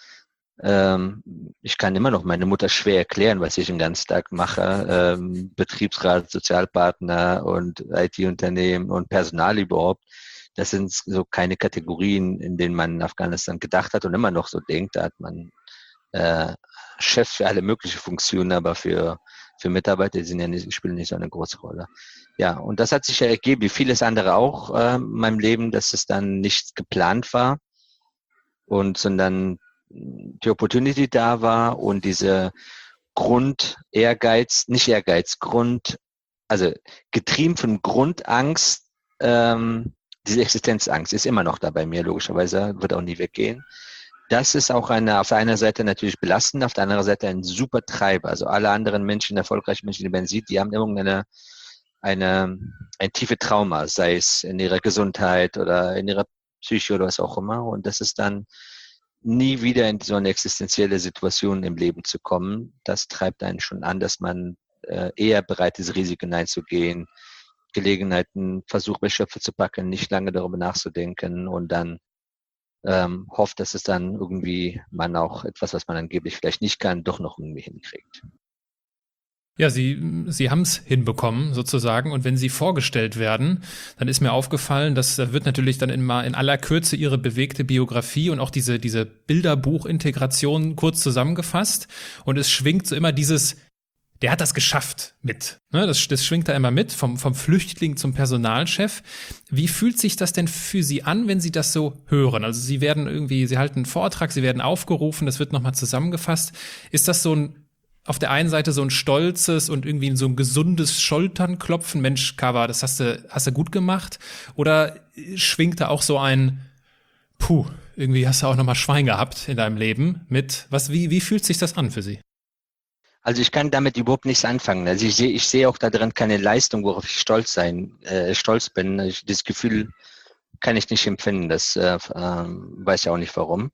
Ich kann immer noch meine Mutter schwer erklären, was ich den ganzen Tag mache. Betriebsrat, Sozialpartner und IT-Unternehmen und Personal überhaupt. Das sind so keine Kategorien, in denen man in Afghanistan gedacht hat und immer noch so denkt. Da hat man Chef für alle möglichen Funktionen, aber für Mitarbeiter, die sind ja nicht, spielen nicht so eine große Rolle. Ja, und das hat sich ja ergeben, wie vieles andere auch in meinem Leben, dass es dann nicht geplant war sondern die Opportunity da war und diese also getrieben von Grundangst, diese Existenzangst ist immer noch da bei mir, logischerweise, wird auch nie weggehen. Das ist auch auf der einen Seite natürlich belastend, auf der anderen Seite ein super Treiber. Also alle anderen Menschen, erfolgreiche Menschen, die man sieht, die haben immer ein tiefe Trauma, sei es in ihrer Gesundheit oder in ihrer Psyche oder was auch immer. Und das ist dann nie wieder in so eine existenzielle Situation im Leben zu kommen. Das treibt einen schon an, dass man eher bereit ist, Risiken einzugehen, Gelegenheiten versucht, bei Schöpfe zu packen, nicht lange darüber nachzudenken und dann hofft, dass es dann irgendwie man auch etwas, was man angeblich vielleicht nicht kann, doch noch irgendwie hinkriegt. Ja, Sie haben es hinbekommen sozusagen, und wenn Sie vorgestellt werden, dann ist mir aufgefallen, dass da wird natürlich dann in aller Kürze Ihre bewegte Biografie und auch diese Bilderbuch-Integration kurz zusammengefasst, und es schwingt so immer der hat das geschafft mit. Ne, das schwingt da immer mit, vom Flüchtling zum Personalchef. Wie fühlt sich das denn für Sie an, wenn Sie das so hören? Also Sie halten einen Vortrag, Sie werden aufgerufen, das wird nochmal zusammengefasst. Ist das auf der einen Seite so ein stolzes und irgendwie so ein gesundes Schulternklopfen? Mensch, Kawa, das hast du gut gemacht? Oder schwingt da auch so ein, irgendwie hast du auch nochmal Schwein gehabt in deinem Leben mit, wie fühlt sich das an für Sie? Also ich kann damit überhaupt nichts anfangen. Also ich sehe auch da drin keine Leistung, worauf ich stolz bin. Das Gefühl kann ich nicht empfinden. Das weiß ich auch nicht warum.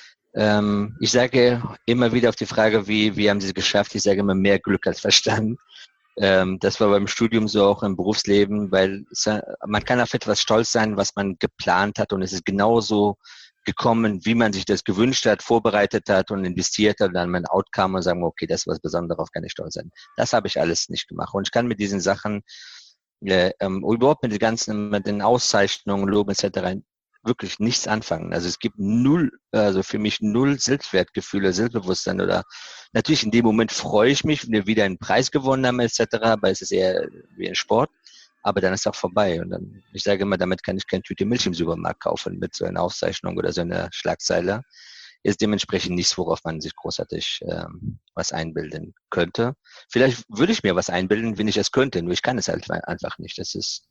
Ich sage immer wieder auf die Frage, wie haben Sie es geschafft? Ich sage immer mehr Glück als Verstand. Das war beim Studium so, auch im Berufsleben, weil man kann auf etwas stolz sein, was man geplant hat, und es ist genauso gekommen, wie man sich das gewünscht hat, vorbereitet hat und investiert hat, und dann mein Outcome und sagen, okay, das ist was Besonderes, darauf kann ich stolz sein. Das habe ich alles nicht gemacht. Und ich kann mit diesen Sachen, überhaupt mit den Auszeichnungen, Lob etc. wirklich nichts anfangen. Also es gibt für mich null Selbstwertgefühle, Selbstbewusstsein, oder natürlich in dem Moment freue ich mich, wenn wir wieder einen Preis gewonnen haben etc., aber es ist eher wie ein Sport. Aber dann ist es auch vorbei. Und dann, ich sage immer, damit kann ich keine Tüte Milch im Supermarkt kaufen mit so einer Auszeichnung oder so einer Schlagzeile. Ist dementsprechend nichts, worauf man sich großartig was einbilden könnte. Vielleicht würde ich mir was einbilden, wenn ich es könnte, nur ich kann es halt einfach nicht. Das ist,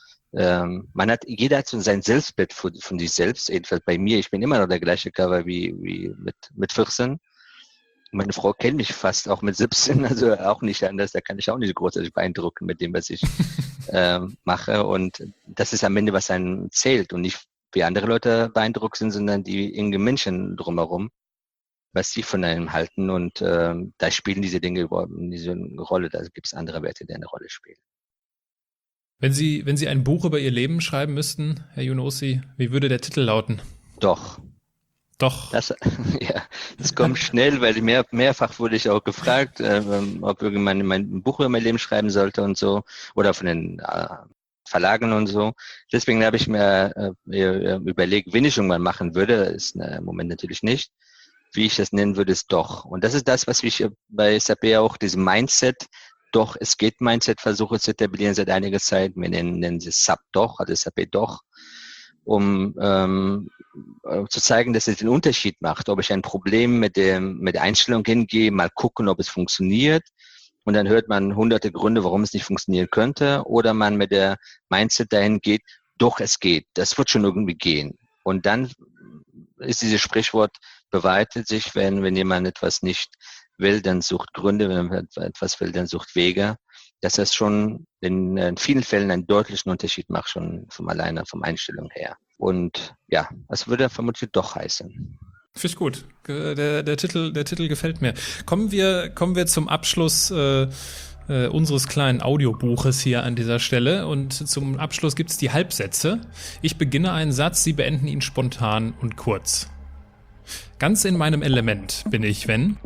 jeder hat so sein Selbstbild von sich selbst. Jedenfalls bei mir, ich bin immer noch der gleiche Cover wie mit 14. Meine Frau kennt mich fast auch mit 17, also auch nicht anders. Da kann ich auch nicht großartig beeindrucken mit dem, was ich mache. Und das ist am Ende, was einen zählt, und nicht wie andere Leute beeindruckt sind, sondern die irgendwie Menschen drumherum. was sie von einem halten. Und da spielen diese Dinge überhaupt diese Rolle. Da gibt es andere Werte, die eine Rolle spielen. Wenn Sie ein Buch über Ihr Leben schreiben müssten, Herr Younossi, wie würde der Titel lauten? Doch. Das kommt schnell, weil mehrfach wurde ich auch gefragt, ob irgendwann mein Buch über mein Leben schreiben sollte und so, oder von den Verlagen und so. Deswegen habe ich mir überlegt, wenn ich irgendwann machen würde, ist im Moment natürlich nicht, wie ich das nennen würde, ist doch. Und das ist das, was ich bei SAP auch, diesem Mindset, doch, es geht Mindset, versuche zu etablieren seit einiger Zeit. Wir nennen sie SAP doch, also SAP doch, um zu zeigen, dass es den Unterschied macht, ob ich ein Problem mit der Einstellung hingehe, mal gucken, ob es funktioniert, und dann hört man hunderte Gründe, warum es nicht funktionieren könnte, oder man mit der Mindset dahin geht, doch, es geht, das wird schon irgendwie gehen. Und dann ist dieses Sprichwort, bewahrheitet sich, wenn jemand etwas nicht will, dann sucht Gründe, wenn man etwas will, dann sucht Wege, dass das schon in vielen Fällen einen deutlichen Unterschied macht, schon vom Einstellung her. Und ja, das würde vermutlich doch heißen. Finde ich gut. Der Titel gefällt mir. Kommen wir zum Abschluss unseres kleinen Audiobuches hier an dieser Stelle. Und zum Abschluss gibt es die Halbsätze. Ich beginne einen Satz, Sie beenden ihn spontan und kurz. Ganz in meinem Element bin ich, wenn?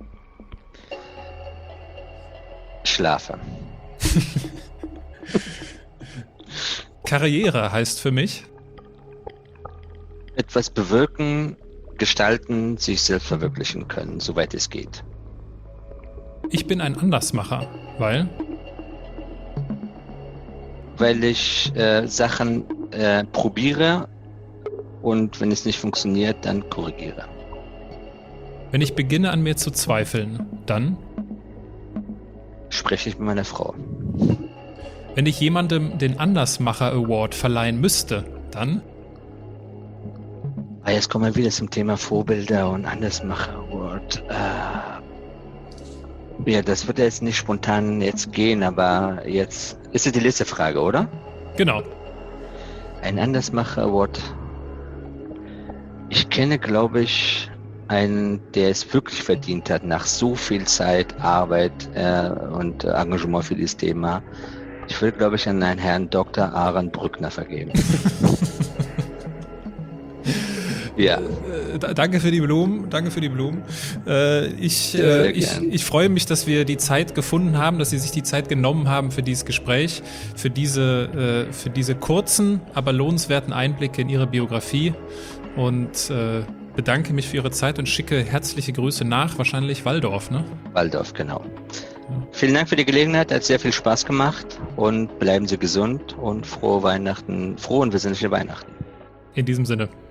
Schlafe. Karriere heißt für mich? Etwas bewirken, gestalten, sich selbst verwirklichen können, soweit es geht. Ich bin ein Andersmacher, weil? Weil ich Sachen probiere und wenn es nicht funktioniert, dann korrigiere. Wenn ich beginne an mir zu zweifeln, dann? Spreche ich mit meiner Frau. Wenn ich jemandem den Andersmacher Award verleihen müsste, dann? Jetzt kommen wir wieder zum Thema Vorbilder und Andersmacher Award. Ja, das wird jetzt nicht spontan jetzt gehen, aber jetzt ist es die letzte Frage, oder? Genau. Ein Andersmacher Award. Ich kenne, glaube ich, einen, der es wirklich verdient hat, nach so viel Zeit, Arbeit und Engagement für dieses Thema. Ich würde, glaube ich, an einen Herrn Dr. Aaron Brückner vergeben. Ja. Danke für die Blumen. Ich freue mich, dass wir die Zeit gefunden haben, dass Sie sich die Zeit genommen haben für dieses Gespräch, für diese kurzen, aber lohnenswerten Einblicke in Ihre Biografie, und bedanke mich für Ihre Zeit und schicke herzliche Grüße nach, wahrscheinlich Walldorf, ne? Walldorf, genau. Vielen Dank für die Gelegenheit, hat sehr viel Spaß gemacht, und bleiben Sie gesund und frohe Weihnachten, frohe und besinnliche Weihnachten. In diesem Sinne.